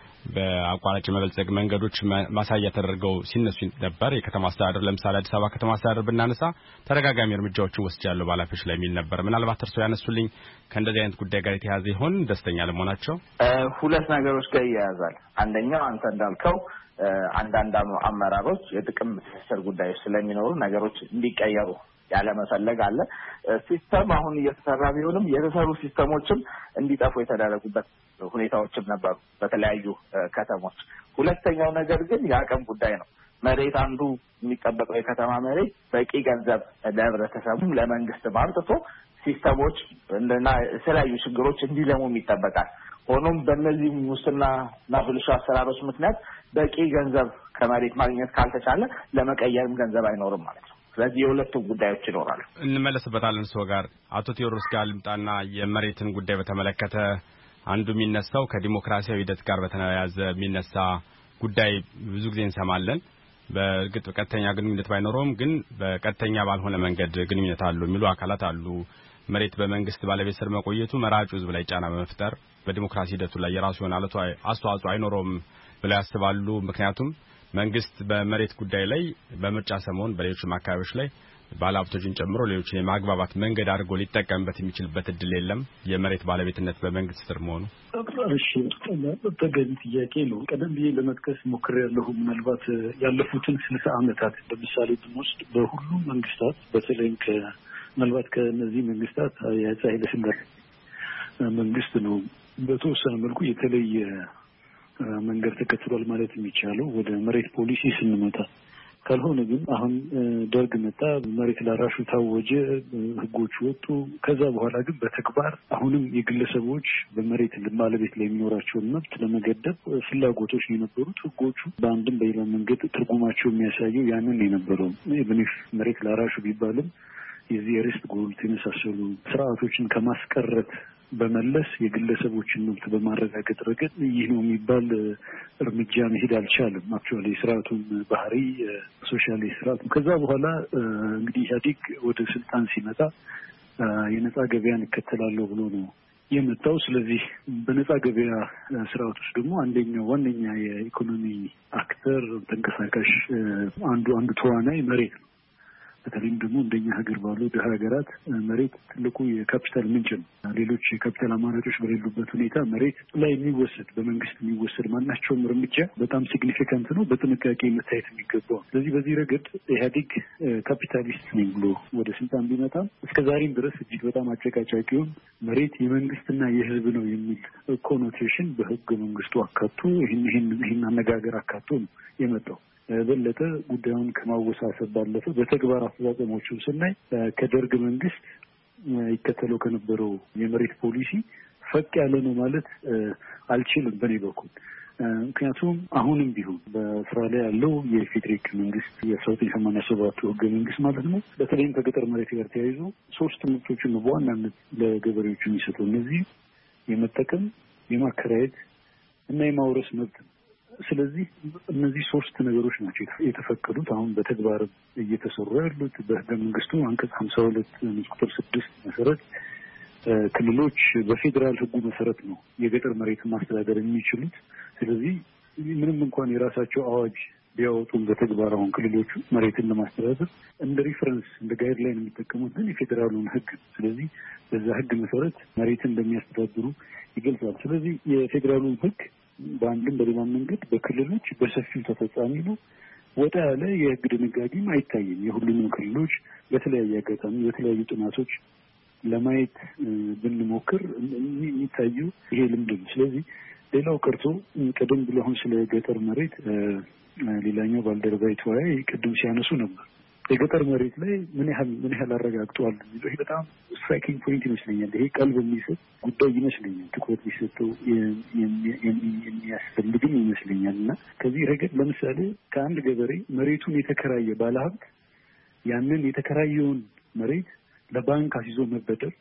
በአቋራጭ መበልጸግ መንገዶች ማሳያ ተደርገው ሲነሱ ነበር። የከተማ አስተዳደር ለምሳሌ አዲስ አበባ ከተማ አስተዳደር ብናነሳ ተደጋጋሚ እርምጃዎችን ወስጃለሁ ባለሀብቶች ላይ የሚል ነበር። ምናልባት እርሶ ያነሱልኝ ከእንደዚህ አይነት ጉዳይ ጋር የተያያዘ ይሆን? ደስተኛ ለመሆናቸው ሁለት ነገሮች ጋር ይያያዛል። አንደኛው አንተ እንዳልከው አንዳንድ አመራሮች የጥቅም ትስስር ጉዳዮች ስለሚኖሩ ነገሮች እንዲቀየሩ ያለመፈለግ አለ። ሲስተም አሁን እየተሰራ ቢሆንም የተሰሩ ሲስተሞችም እንዲጠፉ የተደረጉበት ሁኔታዎችም ነበሩ በተለያዩ ከተሞች። ሁለተኛው ነገር ግን የአቅም ጉዳይ ነው። መሬት አንዱ የሚጠበቀው የከተማ መሬት በቂ ገንዘብ ለህብረተሰቡም ለመንግስት ማምጥቶ ሲስተሞች እና የተለያዩ ችግሮች እንዲለሙም ይጠበቃል። ሆኖም በእነዚህ ሙስናና ብልሹ አሰራሮች ምክንያት በቂ ገንዘብ ከመሬት ማግኘት ካልተቻለ ለመቀየርም ገንዘብ አይኖርም ማለት ነው። ስለዚህ የሁለቱም ጉዳዮች ይኖራሉ። እንመለስበታለን። ሰው ጋር አቶ ቴዎድሮስ ጋር ልምጣና የመሬትን ጉዳይ በተመለከተ አንዱ የሚነሳው ከዲሞክራሲያዊ ሂደት ጋር በተያያዘ የሚነሳ ጉዳይ ብዙ ጊዜ እንሰማለን። በእርግጥ ቀጥተኛ ግንኙነት ባይኖረውም ግን በቀጥተኛ ባልሆነ መንገድ ግንኙነት አሉ የሚሉ አካላት አሉ። መሬት በመንግስት ባለቤት ስር መቆየቱ መራጩ ህዝብ ላይ ጫና በመፍጠር በዲሞክራሲ ሂደቱ ላይ የራሱ የሆነ አስተዋጽኦ አይኖረውም ብለው ያስባሉ። ምክንያቱም መንግስት በመሬት ጉዳይ ላይ በምርጫ ሰሞን በሌሎችም አካባቢዎች ላይ ባለሀብቶችን ጨምሮ ሌሎችን የማግባባት መንገድ አድርጎ ሊጠቀምበት የሚችልበት እድል የለም የመሬት ባለቤትነት በመንግስት ስር መሆኑ? እሺ ተገቢ ጥያቄ ነው። ቀደም ብዬ ለመጥቀስ ሞክሬያለሁ። ምናልባት ያለፉትን ስልሳ ዓመታት ለምሳሌ ብንወስድ በሁሉም መንግስታት በተለይም ከ ምናልባት ከነዚህ መንግስታት የአፄ ኃይለ ሥላሴ መንግስት ነው በተወሰነ መልኩ የተለየ መንገድ ተከትሏል ማለት የሚቻለው ወደ መሬት ፖሊሲ ስንመጣ። ካልሆነ ግን አሁን ደርግ መጣ፣ መሬት ላራሹ ታወጀ፣ ህጎች ወጡ። ከዛ በኋላ ግን በተግባር አሁንም የግለሰቦች በመሬት ባለቤት ላይ የሚኖራቸውን መብት ለመገደብ ፍላጎቶች የነበሩት ህጎቹ በአንድም በሌላ መንገድ ትርጉማቸው የሚያሳየው ያንን የነበረው ኢቭኒፍ መሬት ላራሹ ቢባልም የዚህ ሪስት ጎልት የመሳሰሉ ስርዓቶችን ከማስቀረት በመለስ የግለሰቦችን መብት በማረጋገጥ ረገድ ይህ ነው የሚባል እርምጃ መሄድ አልቻለም። አክቹዋሊ ስርዓቱን ባህሪ ሶሻሊስት ስርዓቱ ከዛ በኋላ እንግዲህ ኢህአዴግ ወደ ስልጣን ሲመጣ የነጻ ገበያን እከተላለሁ ብሎ ነው የመጣው። ስለዚህ በነጻ ገበያ ስርዓት ውስጥ ደግሞ አንደኛው ዋነኛ የኢኮኖሚ አክተር ተንቀሳቃሽ አንዱ አንዱ ተዋናይ መሬት ነው። በተለይም ደግሞ እንደኛ ሀገር ባሉ ድሀ ሀገራት መሬት ትልቁ የካፒታል ምንጭ ነው። ሌሎች የካፒታል አማራጮች በሌሉበት ሁኔታ መሬት ላይ የሚወሰድ በመንግስት የሚወሰድ ማናቸውም እርምጃ በጣም ሲግኒፊካንት ነው፣ በጥንቃቄ መታየት የሚገባው። ስለዚህ በዚህ ረገድ ኢህአዴግ ካፒታሊስት ነኝ ብሎ ወደ ስልጣን ቢመጣም እስከዛሬም ድረስ እጅግ በጣም አጨቃጫቂውን መሬት የመንግስትና የህዝብ ነው የሚል ኮኖቴሽን በህገ መንግስቱ አካቶ ይህን ይህን አነጋገር አካቶ ነው የመጣው። በለጠ ጉዳዩን ከማወሳሰብ ባለፈ በተግባር አፈጻጸሞቹን ስናይ ከደርግ መንግስት ይከተለው ከነበረው የመሬት ፖሊሲ ፈቅ ያለ ነው ማለት አልችልም በኔ በኩል። ምክንያቱም አሁንም ቢሆን በስራ ላይ ያለው የፌዴራል መንግስት የአስራ ዘጠኝ ሰማንያ ሰባት ህገ መንግስት ማለት ነው በተለይም ከገጠር መሬት ጋር ተያይዞ ሶስት መብቶችን ነው በዋናነት ለገበሬዎቹ የሚሰጠው። እነዚህ የመጠቀም፣ የማከራየት እና የማውረስ መብት ነው። ስለዚህ እነዚህ ሶስት ነገሮች ናቸው የተፈቀዱት አሁን በተግባር እየተሰሩ ያሉት። በህገ መንግስቱ አንቀጽ ሀምሳ ሁለት ቁጥር ስድስት መሰረት ክልሎች በፌዴራል ህጉ መሰረት ነው የገጠር መሬት ማስተዳደር የሚችሉት። ስለዚህ ምንም እንኳን የራሳቸው አዋጅ ቢያወጡም በተግባር አሁን ክልሎቹ መሬትን ለማስተዳደር እንደ ሪፈረንስ እንደ ጋይድላይን የሚጠቀሙት ግን የፌዴራሉን ህግ። ስለዚህ በዛ ህግ መሰረት መሬትን እንደሚያስተዳድሩ ይገልጻል። ስለዚህ የፌዴራሉን ህግ በአንድም በሌላ መንገድ በክልሎች በሰፊው ተፈጻሚ ነው። ወጣ ያለ የህግ ድንጋጌም አይታይም። የሁሉንም ክልሎች በተለያየ አጋጣሚ በተለያዩ ጥናቶች ለማየት ብንሞክር የሚታየው ይሄ ልምድ ነው። ስለዚህ ሌላው ቀርቶ ቀደም ብሎ አሁን ስለ ገጠር መሬት ሌላኛው ባልደረባይ ተወያይ ቅድም ሲያነሱ ነበር። የገጠር መሬት ላይ ምን ያህል ምን ያህል አረጋግጠዋል የሚለው ይሄ በጣም ስትራይኪንግ ፖይንት ይመስለኛል። ይሄ ቀልብ የሚስብ ጉዳይ ይመስለኛል። ትኩረት ሊሰጠው የሚያስፈልግም ይመስለኛል። እና ከዚህ ረገድ ለምሳሌ ከአንድ ገበሬ መሬቱን የተከራየ ባለሀብት ያንን የተከራየውን መሬት ለባንክ አስይዞ መበደር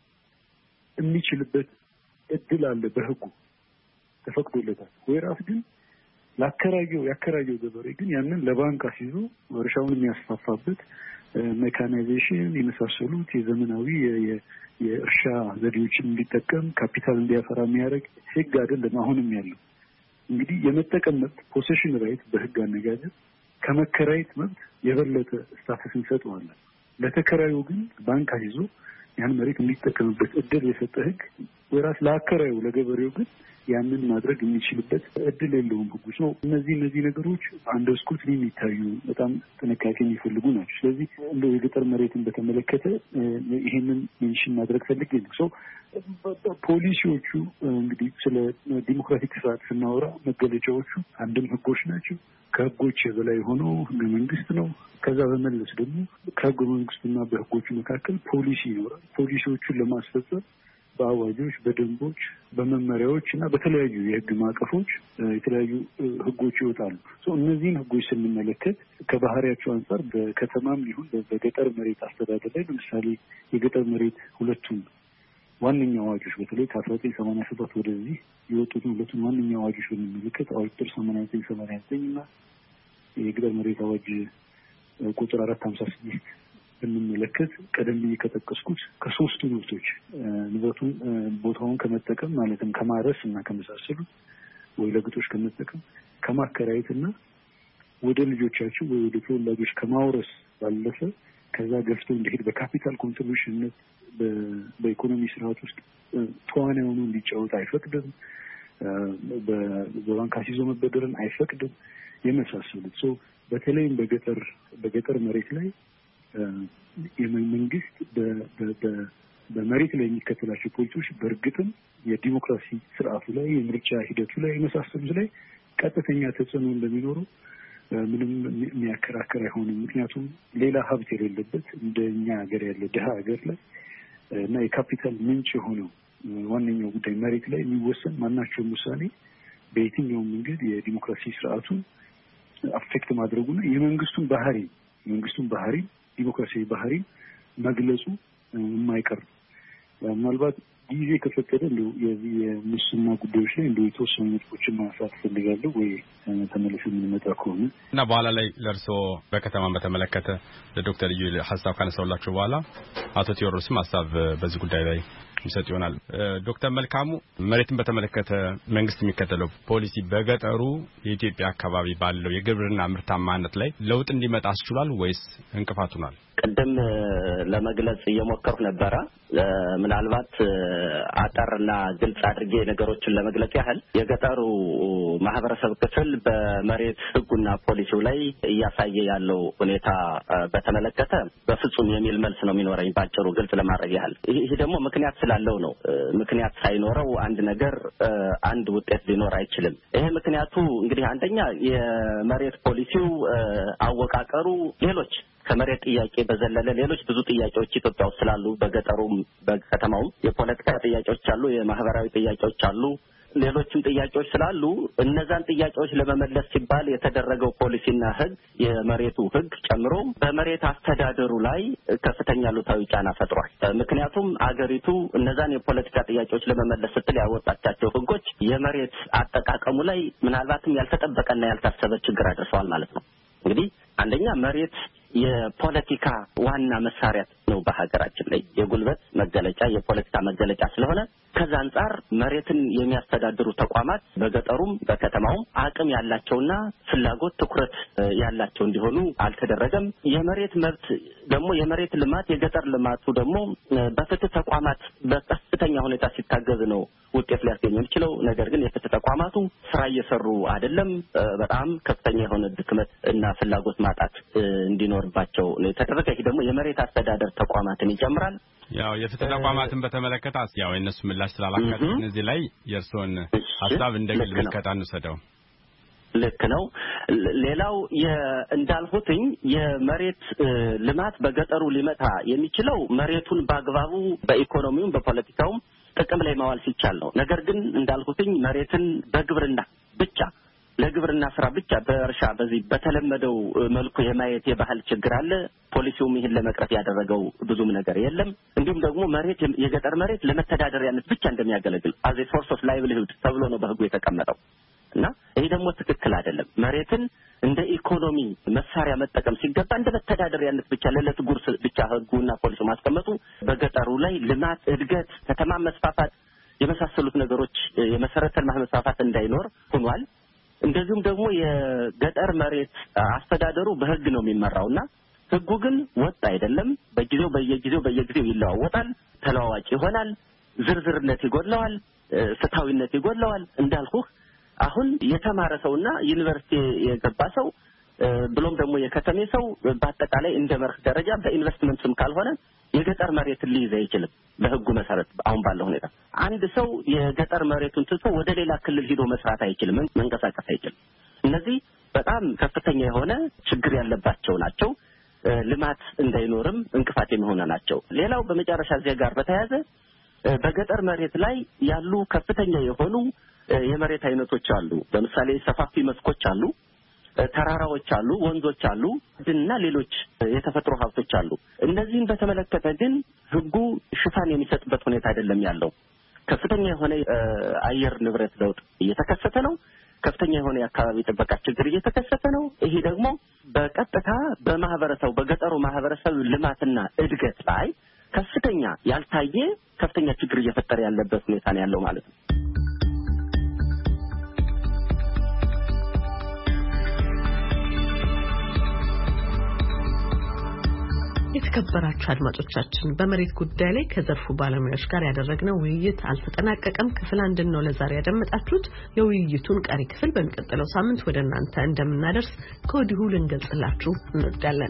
የሚችልበት እድል አለ፣ በህጉ ተፈቅዶለታል። ወይራስ ግን ላከራየው ያከራየው ገበሬ ግን ያንን ለባንክ አስይዞ እርሻውን የሚያስፋፋበት ሜካናይዜሽን የመሳሰሉት የዘመናዊ የእርሻ ዘዴዎችን እንዲጠቀም ካፒታል እንዲያፈራ የሚያደርግ ህግ አይደለም አሁንም ያለው። እንግዲህ የመጠቀም መብት ፖሴሽን ራይት በህግ አነጋገር ከመከራየት መብት የበለጠ ስታተስ እንሰጠዋለን። ለተከራዩ ግን ባንክ አስይዞ ያን መሬት እንዲጠቀምበት እድል የሰጠ ህግ ወይራስ ለአከራዩ ለገበሬው ግን ያንን ማድረግ የሚችልበት እድል የለውም ህጉ። ነው እነዚህ እነዚህ ነገሮች አንድ ስኩትኒ የሚታዩ በጣም ጥንቃቄ የሚፈልጉ ናቸው። ስለዚህ እንደው የገጠር መሬትን በተመለከተ ይሄንን ሜንሽን ማድረግ ፈልጌ ነው። ሶ ፖሊሲዎቹ እንግዲህ ስለ ዲሞክራቲክ ስርዓት ስናወራ መገለጫዎቹ አንድም ህጎች ናቸው። ከህጎች የበላይ ሆነው ህገ መንግስት ነው። ከዛ በመለስ ደግሞ ከህገ መንግስቱና በህጎቹ መካከል ፖሊሲ ይኖራል። ፖሊሲዎቹን ለማስፈጸም በአዋጆች፣ በደንቦች፣ በመመሪያዎች እና በተለያዩ የህግ ማዕቀፎች የተለያዩ ህጎች ይወጣሉ። እነዚህን ህጎች ስንመለከት ከባህሪያቸው አንጻር በከተማም ይሁን በገጠር መሬት አስተዳደር ላይ ለምሳሌ የገጠር መሬት ሁለቱን ዋነኛ አዋጆች በተለይ ከአስራ ዘጠኝ ሰማንያ ሰባት ወደዚህ የወጡትን ሁለቱን ዋነኛ አዋጆች ብንመለከት አዋጅ ቁጥር ሰማንያ ዘጠኝ ሰማንያ ዘጠኝ እና የገጠር መሬት አዋጅ ቁጥር አራት ሀምሳ ስድስት ብንመለከት ቀደም ብዬ ከጠቀስኩት ከሶስቱ መብቶች ንብረቱን ቦታውን ከመጠቀም ማለትም ከማረስ እና ከመሳሰሉት ወይ ለግጦሽ ከመጠቀም ከማከራየት እና ወደ ልጆቻቸው ወይ ወደ ተወላጆች ከማውረስ ባለፈ ከዛ ገፍቶ እንዲሄድ በካፒታል ኮንትሪቢዩሽን በኢኮኖሚ ስርዓት ውስጥ ተዋናይ ሆኖ እንዲጫወት አይፈቅድም። በባንክ አስይዞ መበደርን አይፈቅድም። የመሳሰሉት ሶ በተለይም በገጠር በገጠር መሬት ላይ የመንግስት በመሬት ላይ የሚከተላቸው ፖሊሲዎች በእርግጥም የዲሞክራሲ ስርዓቱ ላይ የምርጫ ሂደቱ ላይ የመሳሰሉት ላይ ቀጥተኛ ተጽዕኖ እንደሚኖሩ ምንም የሚያከራክር አይሆንም። ምክንያቱም ሌላ ሀብት የሌለበት እንደኛ ሀገር ያለ ድሃ ሀገር ላይ እና የካፒታል ምንጭ የሆነው ዋነኛው ጉዳይ መሬት ላይ የሚወሰን ማናቸውም ውሳኔ በየትኛውም መንገድ የዲሞክራሲ ስርዓቱን አፌክት ማድረጉና የመንግስቱን ባህሪ የመንግስቱን ባህሪ ዲሞክራሲያዊ ባህሪ መግለጹ የማይቀር ምናልባት ጊዜ ከፈቀደ እንደው የሙስና ጉዳዮች ላይ እንደው የተወሰኑ ነጥቦችን ማንሳት ፈልጋለሁ ወይ ተመልሰን የምንመጣ ከሆነ እና በኋላ ላይ ለርሶ በከተማን በተመለከተ ለዶክተር እዩ ሐሳብ ካነሳውላችሁ በኋላ አቶ ቴዎድሮስም ሐሳብ በዚህ ጉዳይ ላይ ይሰጥ ይሆናል። ዶክተር መልካሙ መሬትን በተመለከተ መንግስት የሚከተለው ፖሊሲ በገጠሩ የኢትዮጵያ አካባቢ ባለው የግብርና ምርታማነት ላይ ለውጥ እንዲመጣ አስችሏል ወይስ እንቅፋት ሆኗል? ቀደም ለመግለጽ እየሞከርኩ ነበር። ምናልባት አጠርና ግልጽ አድርጌ ነገሮችን ለመግለጽ ያህል የገጠሩ ማህበረሰብ ክፍል በመሬት ህጉና ፖሊሲው ላይ እያሳየ ያለው ሁኔታ በተመለከተ በፍጹም የሚል መልስ ነው የሚኖረኝ ባጭሩ ግልጽ ለማድረግ ያህል። ይሄ ደግሞ ምክንያት ስላለው ነው። ምክንያት ሳይኖረው አንድ ነገር አንድ ውጤት ሊኖር አይችልም። ይሄ ምክንያቱ እንግዲህ አንደኛ የመሬት ፖሊሲው አወቃቀሩ ሌሎች ከመሬት ጥያቄ በዘለለ ሌሎች ብዙ ጥያቄዎች ኢትዮጵያ ውስጥ ስላሉ በገጠሩም በከተማውም የፖለቲካ ጥያቄዎች አሉ፣ የማህበራዊ ጥያቄዎች አሉ፣ ሌሎችም ጥያቄዎች ስላሉ እነዛን ጥያቄዎች ለመመለስ ሲባል የተደረገው ፖሊሲና ህግ የመሬቱ ህግ ጨምሮ በመሬት አስተዳደሩ ላይ ከፍተኛ ሉታዊ ጫና ፈጥሯል። ምክንያቱም አገሪቱ እነዛን የፖለቲካ ጥያቄዎች ለመመለስ ስትል ያወጣቻቸው ህጎች የመሬት አጠቃቀሙ ላይ ምናልባትም ያልተጠበቀና ያልታሰበ ችግር አድርሰዋል ማለት ነው። እንግዲህ አንደኛ መሬት የፖለቲካ ዋና መሳሪያ ነው በሀገራችን ላይ የጉልበት መገለጫ የፖለቲካ መገለጫ ስለሆነ ከዛ አንፃር መሬትን የሚያስተዳድሩ ተቋማት በገጠሩም በከተማውም አቅም ያላቸውና ፍላጎት ትኩረት ያላቸው እንዲሆኑ አልተደረገም። የመሬት መብት ደግሞ የመሬት ልማት የገጠር ልማቱ ደግሞ በፍትህ ተቋማት በከፍተኛ ሁኔታ ሲታገዝ ነው ውጤት ሊያስገኝ የሚችለው። ነገር ግን የፍትህ ተቋማቱ ስራ እየሰሩ አይደለም። በጣም ከፍተኛ የሆነ ድክመት እና ፍላጎት ማጣት እንዲኖርባቸው ነው የተደረገ። ይሄ ደግሞ የመሬት አስተዳደር ተቋማትን ይጨምራል። ያው የፍትህ ተቋማትን በተመለከተ ያው የነሱ ምላሽ ስላላካተትን እዚህ ላይ የርሶን ሐሳብ እንደግል መልከታ እንሰደው። ልክ ነው። ሌላው እንዳልሁትኝ የመሬት ልማት በገጠሩ ሊመታ የሚችለው መሬቱን በአግባቡ በኢኮኖሚውም በፖለቲካውም ጥቅም ላይ ማዋል ሲቻል ነው። ነገር ግን እንዳልሁትኝ መሬትን በግብርና ብቻ ለግብርና ስራ ብቻ በእርሻ በዚህ በተለመደው መልኩ የማየት የባህል ችግር አለ። ፖሊሲውም ይህን ለመቅረፍ ያደረገው ብዙም ነገር የለም። እንዲሁም ደግሞ መሬት የገጠር መሬት ለመተዳደሪያነት ብቻ እንደሚያገለግል as a source of livelihood ተብሎ ነው በህጉ የተቀመጠው እና ይሄ ደግሞ ትክክል አይደለም። መሬትን እንደ ኢኮኖሚ መሳሪያ መጠቀም ሲገባ እንደ መተዳደሪያነት ብቻ ለለት ጉርስ ብቻ ህጉና ፖሊሲው ማስቀመጡ በገጠሩ ላይ ልማት፣ እድገት፣ ከተማ መስፋፋት የመሳሰሉት ነገሮች የመሰረተ ልማት መስፋፋት እንዳይኖር ሆኗል። እንደዚሁም ደግሞ የገጠር መሬት አስተዳደሩ በህግ ነው የሚመራውና ህጉ ግን ወጥ አይደለም። በጊዜው በየጊዜው በየጊዜው ይለዋወጣል፣ ተለዋዋጭ ይሆናል፣ ዝርዝርነት ይጎድለዋል፣ ፍትሃዊነት ይጎድለዋል። እንዳልኩህ አሁን የተማረ ሰውና ዩኒቨርሲቲ የገባ ሰው ብሎም ደግሞ የከተሜ ሰው በአጠቃላይ እንደ መርህ ደረጃ በኢንቨስትመንት ስም ካልሆነ የገጠር መሬትን ሊይዝ አይችልም። በህጉ መሰረት አሁን ባለው ሁኔታ አንድ ሰው የገጠር መሬቱን ትቶ ወደ ሌላ ክልል ሄዶ መስራት አይችልም፣ መንቀሳቀስ አይችልም። እነዚህ በጣም ከፍተኛ የሆነ ችግር ያለባቸው ናቸው። ልማት እንዳይኖርም እንቅፋት የሚሆኑ ናቸው። ሌላው በመጨረሻ እዚህ ጋር በተያያዘ በገጠር መሬት ላይ ያሉ ከፍተኛ የሆኑ የመሬት አይነቶች አሉ። ለምሳሌ ሰፋፊ መስኮች አሉ፣ ተራራዎች አሉ፣ ወንዞች አሉ እና ሌሎች የተፈጥሮ ሀብቶች አሉ። እነዚህን በተመለከተ ግን ህጉ ሽፋን የሚሰጥበት ሁኔታ አይደለም ያለው። ከፍተኛ የሆነ አየር ንብረት ለውጥ እየተከሰተ ነው። ከፍተኛ የሆነ የአካባቢ ጥበቃ ችግር እየተከሰተ ነው። ይሄ ደግሞ በቀጥታ በማህበረሰቡ በገጠሩ ማህበረሰብ ልማትና እድገት ላይ ከፍተኛ ያልታየ ከፍተኛ ችግር እየፈጠረ ያለበት ሁኔታ ነው ያለው ማለት ነው። የተከበራችሁ አድማጮቻችን በመሬት ጉዳይ ላይ ከዘርፉ ባለሙያዎች ጋር ያደረግነው ውይይት አልተጠናቀቀም። ክፍል አንድ ነው ለዛሬ ያደመጣችሁት። የውይይቱን ቀሪ ክፍል በሚቀጥለው ሳምንት ወደ እናንተ እንደምናደርስ ከወዲሁ ልንገልጽላችሁ እንወዳለን።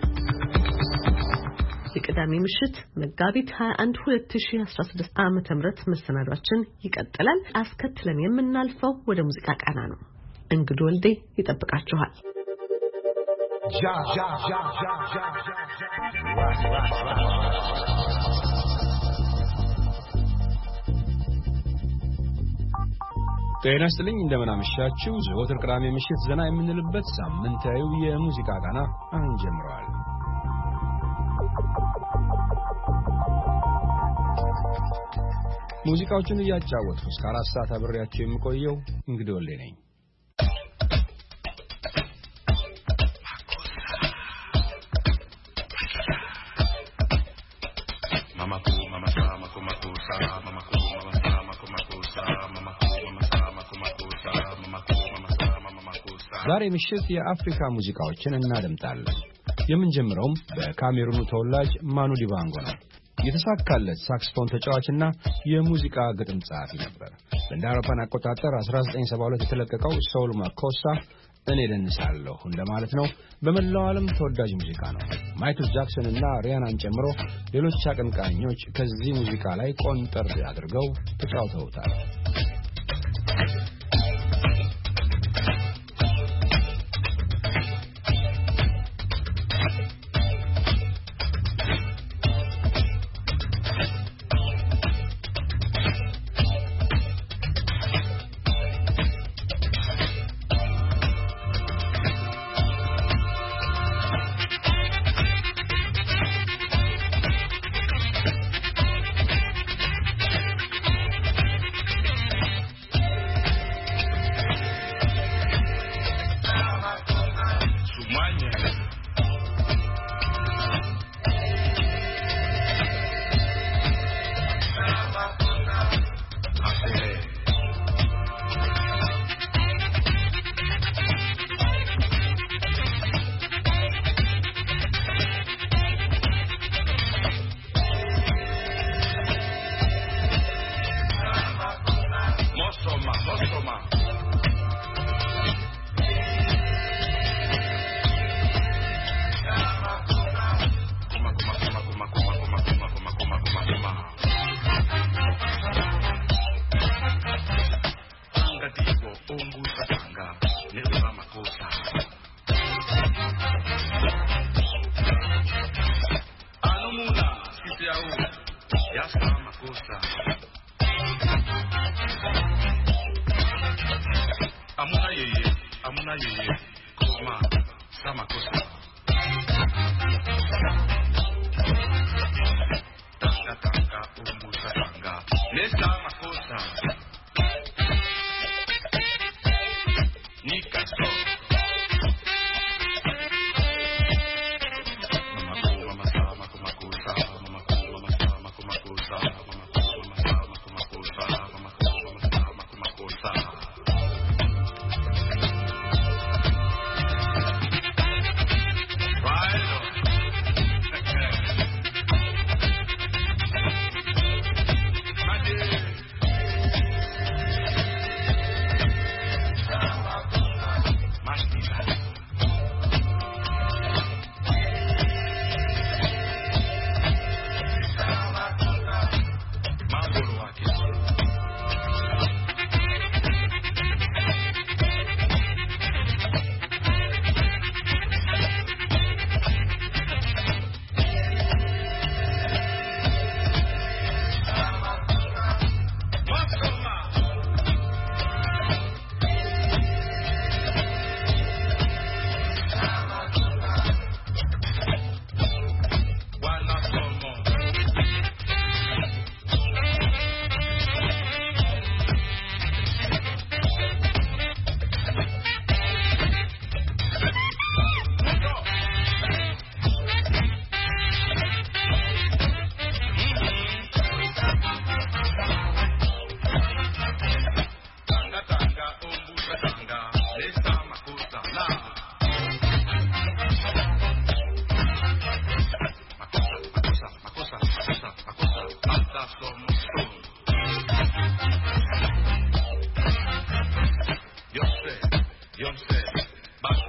የቅዳሜ ምሽት መጋቢት ሃያ አንድ ሁለት ሺህ አስራ ስድስት ዓመተ ምህረት መሰናዷችን ይቀጥላል። አስከትለን የምናልፈው ወደ ሙዚቃ ቃና ነው። እንግዶ ወልዴ ይጠብቃችኋል። Ja ja ja ja ja ጤና ይስጥልኝ እንደምን አመሻችሁ። ዘወትር ቅዳሜ ምሽት ዘና የምንልበት ሳምንታዊው የሙዚቃ ቃና አሁን ጀምሯል። ሙዚቃዎቹን እያጫወትኩ እስከ አራት ሰዓት አብሬያችሁ የምቆየው እንግዲህ ወልዴ ነኝ። ዛሬ ምሽት የአፍሪካ ሙዚቃዎችን እናደምጣለን። የምንጀምረውም በካሜሩኑ ተወላጅ ማኑ ዲባንጎ ነው። የተሳካለት ሳክስፎን ተጫዋችና የሙዚቃ ግጥም ጸሐፊ ነበር። እንደ አውሮፓን አቆጣጠር አስራ ዘጠኝ ሰባ ሁለት የተለቀቀው ሶል ማኮሳ እኔ ደንሳለሁ እንደማለት ነው። በመላው ዓለም ተወዳጅ ሙዚቃ ነው። ማይክል ጃክሰን እና ሪያናን ጨምሮ ሌሎች አቀንቃኞች ከዚህ ሙዚቃ ላይ ቆንጠር አድርገው ተጫውተውታል። Yeah.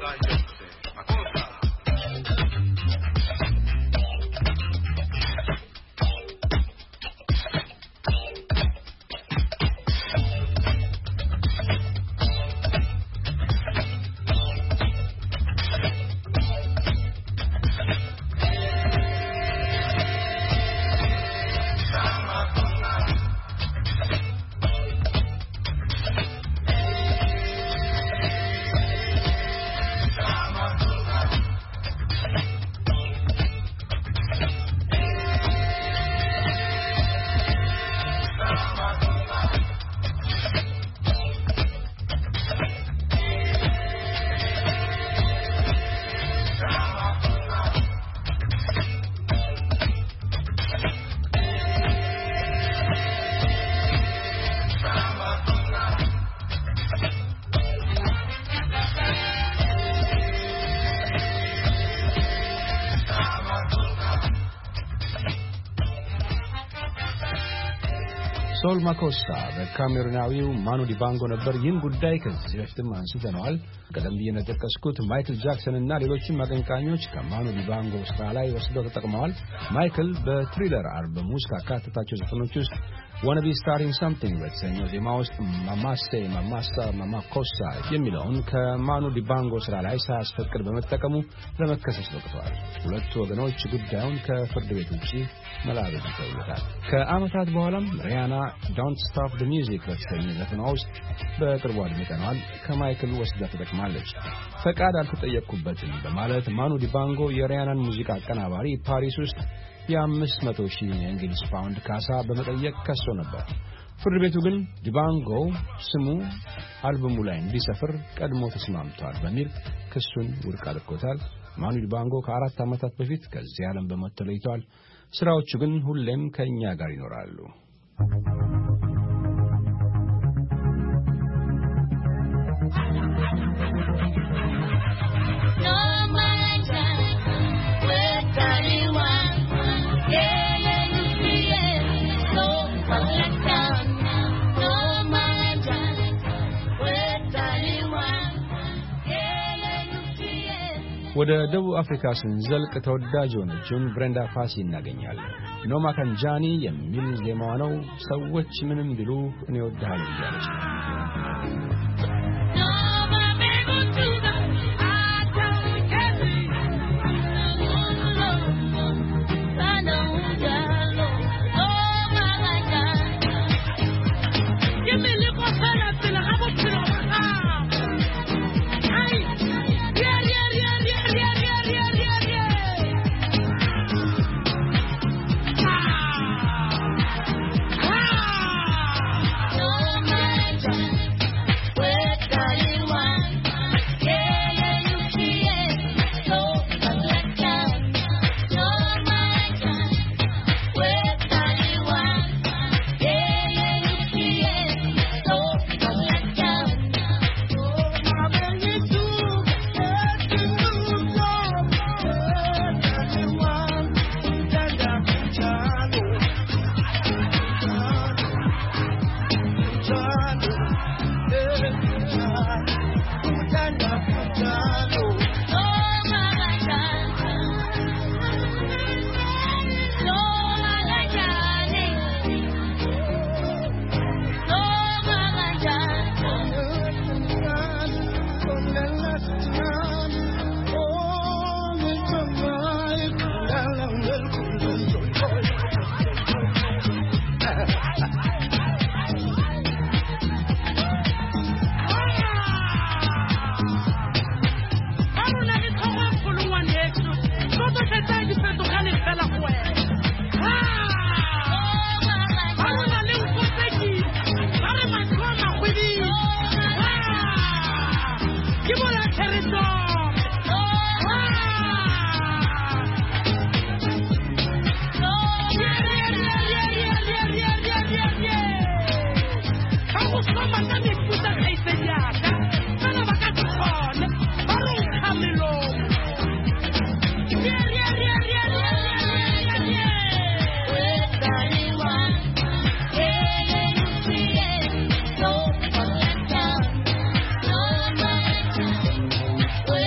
ሶል ማኮሳ በካሜሩናዊው ማኑ ዲባንጎ ነበር። ይህን ጉዳይ ከዚህ በፊትም አንስተነዋል። ቀደም ብዬ እንደጠቀስኩት ማይክል ጃክሰን እና ሌሎችም አቀንቃኞች ከማኑ ዲባንጎ ስራ ላይ ወስደው ተጠቅመዋል። ማይክል በትሪለር አልበም ውስጥ ካካተታቸው ዘፈኖች ውስጥ wanna be starting something በተሰኘው ዜማ ውስጥ ማማሴ ማማሳ ማማኮሳ የሚለውን ከማኑ ዲባንጎ ስራ ላይ ሳያስፈቅድ በመጠቀሙ ለመከሰስ በቅተዋል። ሁለቱ ወገኖች ጉዳዩን ከፍርድ ቤት ውጪ መላበድ ይተውታል። ከአመታት በኋላም ሪያና don't stop the music በተሰኘው ዘፈኗ ውስጥ በቅርቡ አድምጠናል። ከማይክል ወስዳ ተጠቅማለች። ፈቃድ አልተጠየቅኩበትም በማለት ማኑ ዲባንጎ የሪያናን ሙዚቃ አቀናባሪ ፓሪስ ውስጥ የአምስት መቶ ሺህ የእንግሊዝ ፓውንድ ካሳ በመጠየቅ ከሶ ነበር። ፍርድ ቤቱ ግን ዲባንጎ ስሙ አልበሙ ላይ እንዲሰፍር ቀድሞ ተስማምቷል በሚል ክሱን ውድቅ አድርጎታል። ማኑ ዲባንጎ ከአራት ዓመታት በፊት ከዚህ ዓለም በሞት ተለይቷል። ስራዎቹ ግን ሁሌም ከኛ ጋር ይኖራሉ። ወደ ደቡብ አፍሪካ ስንዘልቅ ተወዳጅ የሆነችውን ብሬንዳ ፋሲ እናገኛለን። ኖማ ካንጃኒ የሚል ዜማዋ ነው። ሰዎች ምንም ቢሉ እኔ እወድሃለሁ እያለች ነው። Well,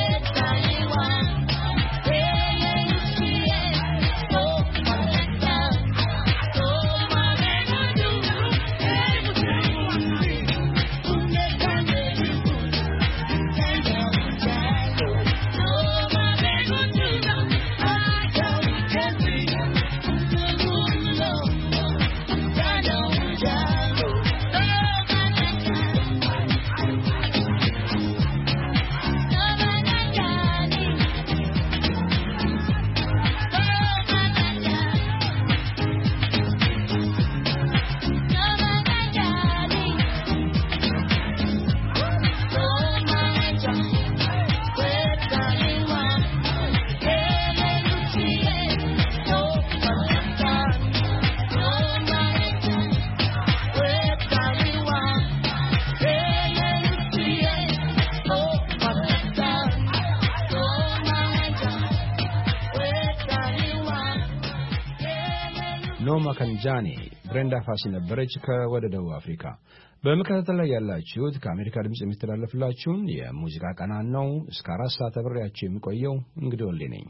ኖማ ከንጃኔ ብሬንዳ ፋሲ ነበረች ከወደ ደቡብ አፍሪካ። በመከታተል ላይ ያላችሁት ከአሜሪካ ድምጽ የሚተላለፍላችሁን የሙዚቃ ቀናን ነው። እስከ አራት ሰዓት አብሬያችሁ የሚቆየው እንግዲህ ወልዴ ነኝ።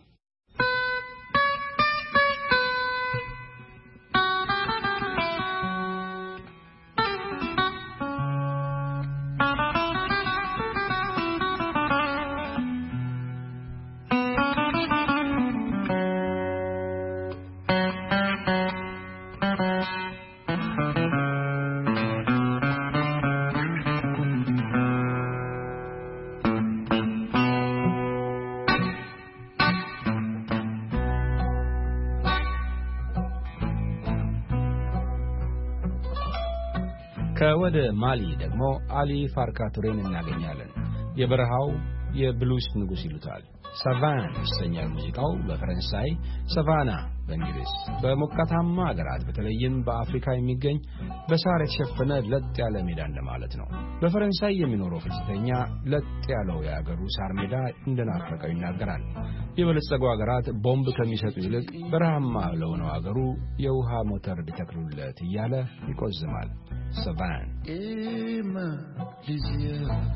ከወደ ማሊ ደግሞ አሊ ፋርካ ቱሬን እናገኛለን። የበረሃው የብሉስ ንጉስ ይሉታል። ሳቫና ይሰኛል ሙዚቃው በፈረንሳይ ሳቫና በእንግሊዝ። በሞቃታማ ሀገራት በተለይም በአፍሪካ የሚገኝ በሳር የተሸፈነ ለጥ ያለ ሜዳ እንደማለት ነው። በፈረንሳይ የሚኖረው ፍልሰተኛ ለጥ ያለው የአገሩ ሳር ሜዳ እንደናፈቀው ይናገራል። የበለጸጉ ሀገራት ቦምብ ከሚሰጡ ይልቅ በረሃማ ለሆነው አገሩ የውሃ ሞተር ቢተክሉለት እያለ ይቆዝማል። ሳቫና ኤማ ሊዚያ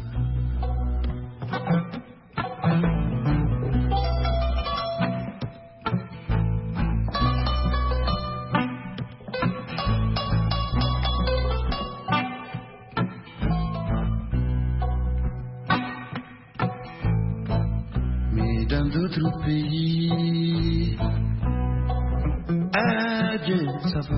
dans d'autres pays, adieu, ça va.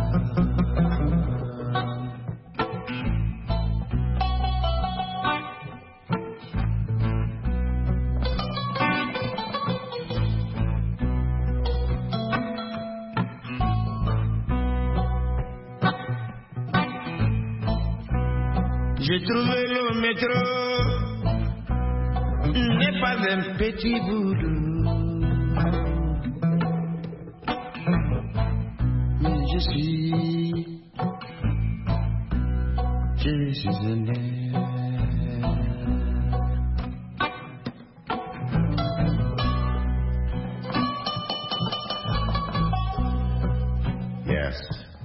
J'ai trouvé le métro, n'est pas un petit boulot, mais je suis, je suis un air. Yes.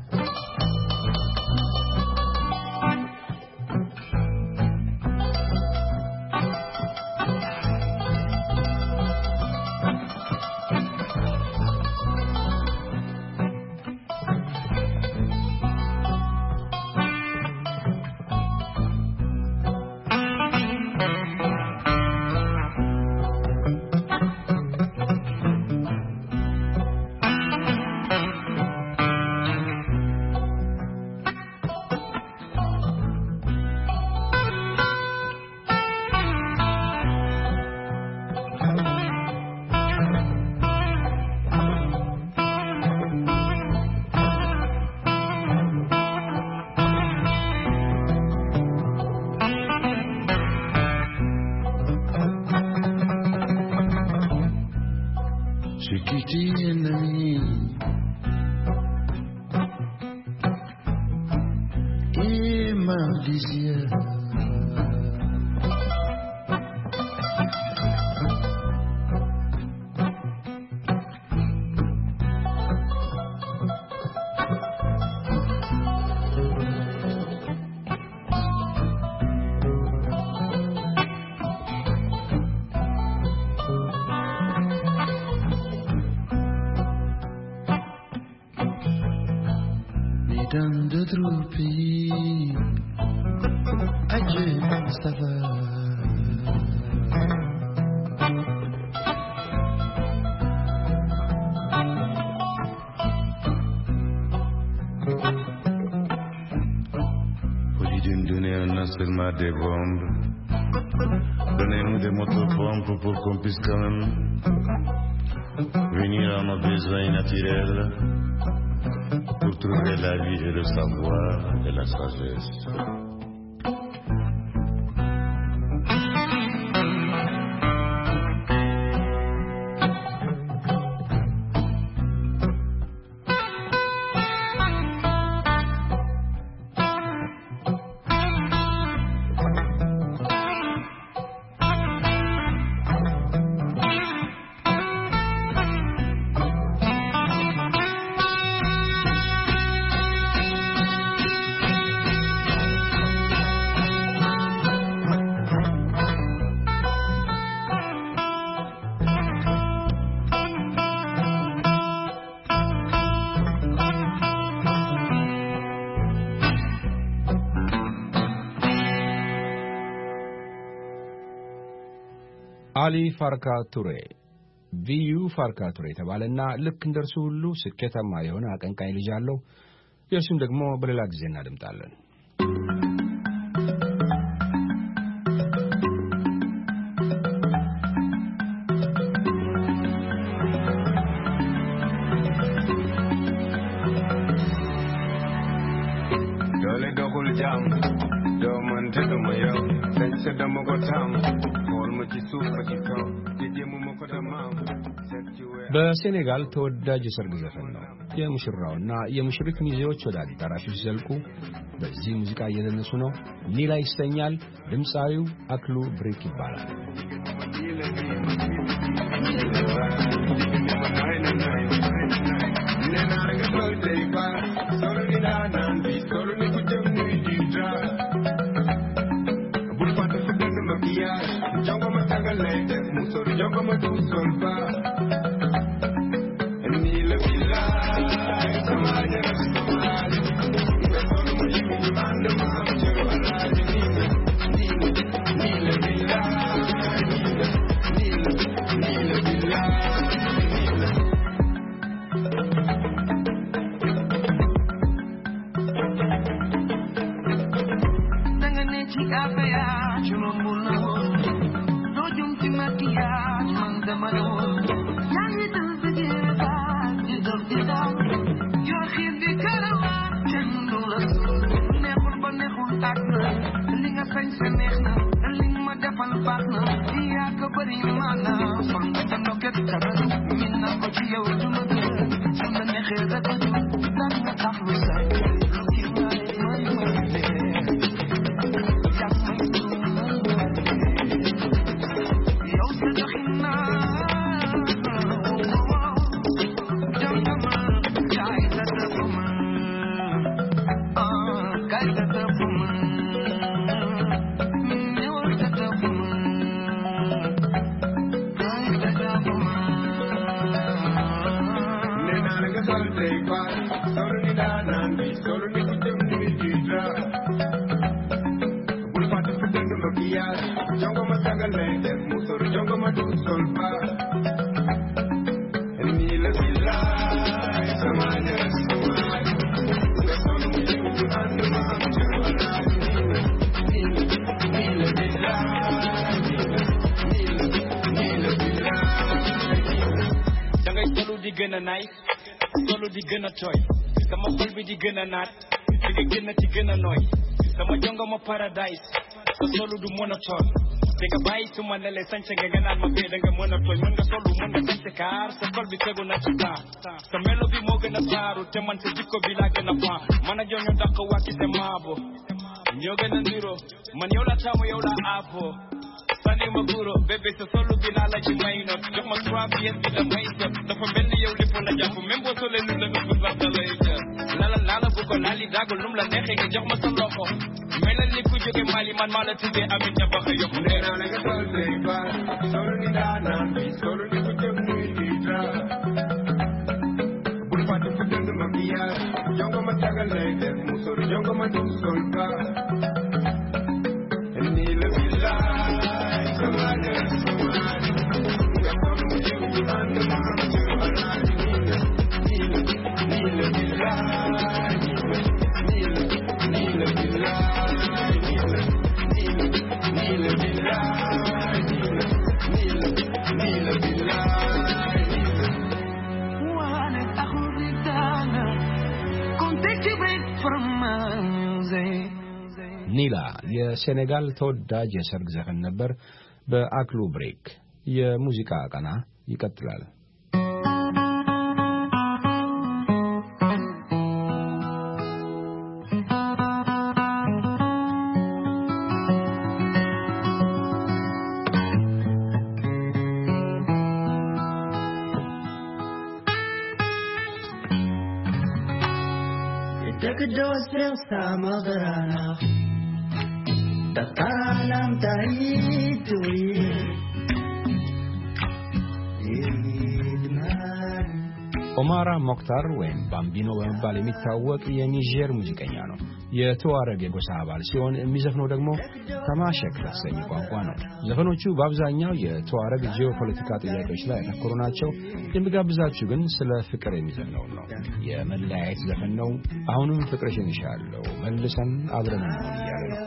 Dans d'autres pays, adieu, ça va. Au lieu de nous donner un enseignement des bombes, donnez-nous des motopompes pour qu'on puisse quand même venir à nos besoins naturels. Pour trouver la vie et le savoir et la sagesse. አሊ ፋርካ ቱሬ ቪዩ ፋርካ ቱሬ የተባለና ልክ እንደርሱ ሁሉ ስኬታማ የሆነ አቀንቃኝ ልጅ አለው። የእርሱን ደግሞ በሌላ ጊዜ እናደምጣለን። በሴኔጋል ተወዳጅ የሰርግ ዘፈን ነው። የሙሽራውና የሙሽሪት ሚዜዎች ወደ አዳራሹ ሲዘልቁ በዚህ ሙዚቃ እየደነሱ ነው። ኒላ ይሰኛል። ድምፃዊው አክሉ ብሬክ ይባላል። Paradise, so solo do monotone. Take a bite to Manele Sanchez again at my bed and monotone. Manga solo manga Sanchez car, so call me Tego Nachuta. Some melody Morgan a Paru, Teman Tico be like an apa. Manager Dako Waki the Mabo. Yogan and Zero, Maniola Chamoyola Apo. Sunny Maguro, baby, so solo be not like you may not. Just my crab, yes, be the maker. The family of the Pona, remember to let you look at the later. Lala Lala Bukonali Dago Lumla Neke, Jama Salopo. Melanie Kujo Mali Man Mala today, I mean, Jabaka Yokuna, like a Thursday, but sorry, Nana, sorry, Kujo Nidra. Put the foot in the Makia, Younger Mataga later, Musor, Younger Matu Solpa, and Nila Villa, Samana, Nila Villa, Nila Villa. ኒላ የሴኔጋል ተወዳጅ የሰርግ ዘፈን ነበር። በአክሉ ብሬክ የሙዚቃ ቃና ይቀጥላል። ኦማራ ሞክታር ወይም ባምቢኖ በመባል የሚታወቅ የኒጀር ሙዚቀኛ ነው። የተዋረግ የጎሳ አባል ሲሆን የሚዘፍነው ደግሞ ተማሸክ በተሰኘ ቋንቋ ነው። ዘፈኖቹ በአብዛኛው የተዋረግ ጂኦፖለቲካ ጥያቄዎች ላይ ያተኮሩ ናቸው። የሚጋብዛችሁ ግን ስለ ፍቅር የሚዘፍነው ነው። የመለያየት ዘፈን ነው። አሁንም ፍቅርሽን ይሻለው መልሰን አብረን እንሆን እያለ ነው።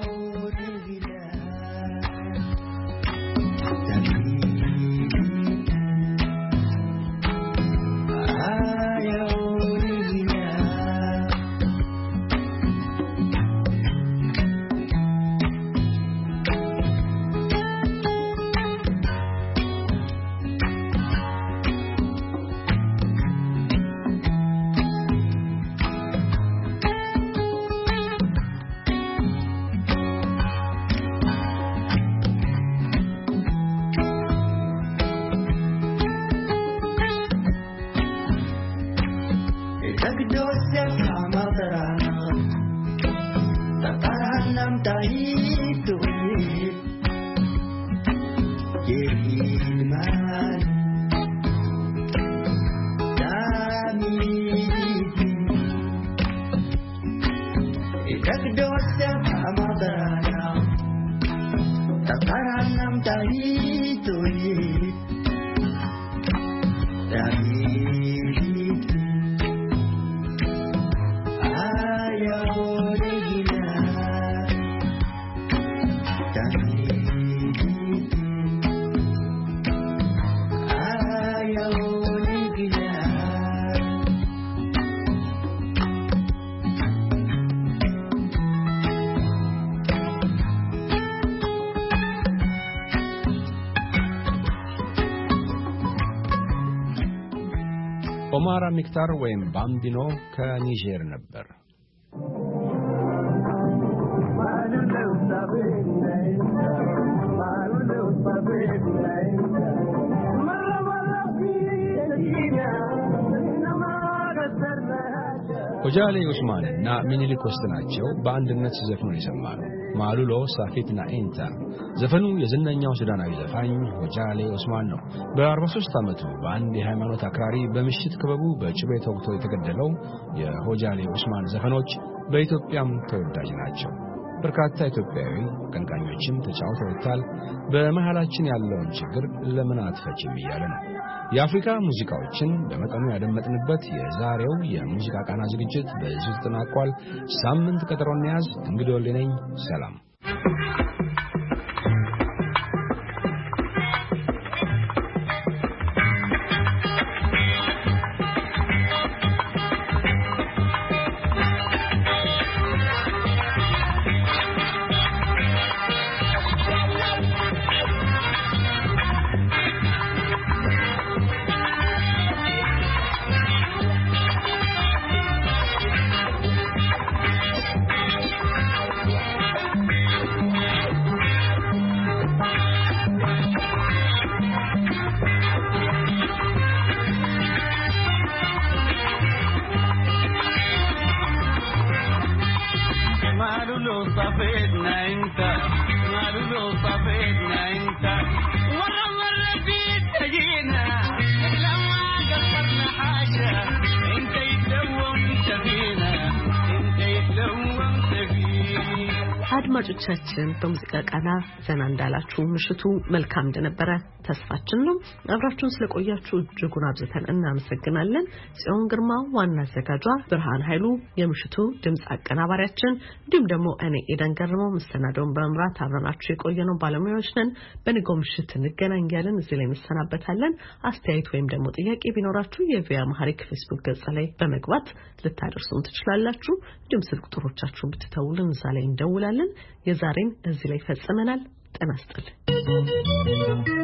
ኦማራ ሚክታር ወይም ባምቢኖ ከኒጀር ነበር። ሆጃሌ ኡስማን እና ሚኒሊክ ወስናቸው በአንድነት ሲዘፍኑ የሰማነው ማሉሎ ሳፊትና ኤንታ። ዘፈኑ የዝነኛው ሱዳናዊ ዘፋኝ ሆጃሌ ኡስማን ነው። በ43 ዓመቱ በአንድ የሃይማኖት አክራሪ በምሽት ክበቡ በጭቤ ተወግቶ የተገደለው የሆጃሌ ኡስማን ዘፈኖች በኢትዮጵያም ተወዳጅ ናቸው። በርካታ ኢትዮጵያዊ አቀንቃኞችም ተጫውተውታል። በመሃላችን ያለውን ችግር ለምን አትፈችም እያለ ነው። የአፍሪካ ሙዚቃዎችን በመጠኑ ያደመጥንበት የዛሬው የሙዚቃ ቃና ዝግጅት በዚህ ተጠናቋል። ሳምንት ቀጠሮ እንያዝ። እንግዲህ ወልዴ ነኝ። ሰላም። አድማጮቻችን በሙዚቃ ቃና ዘና እንዳላችሁ ምሽቱ መልካም እንደነበረ ተስፋችን ነው። አብራችሁን ስለቆያችሁ እጅጉን አብዝተን እናመሰግናለን። ጽዮን ግርማ ዋና አዘጋጇ፣ ብርሃን ኃይሉ የምሽቱ ድምጽ አቀናባሪያችን፣ እንዲሁም ደግሞ እኔ ኤደን ገርመው መሰናዶውን በመምራት አብረናችሁ የቆየነው ባለሙያዎች ነን። በንጋው ምሽት እንገናኛለን። እዚህ ላይ እንሰናበታለን። አስተያየት ወይም ደግሞ ጥያቄ ቢኖራችሁ የቪያ ማህሪክ ፌስቡክ ገጽ ላይ በመግባት ልታደርሱን ትችላላችሁ። እንዲሁም ስልክ ቁጥሮቻችሁን ብትተውልን እዛ ላይ እንደውላለን። የዛሬን እዚህ ላይ ፈጽመናል። ጤና ይስጥልኝ።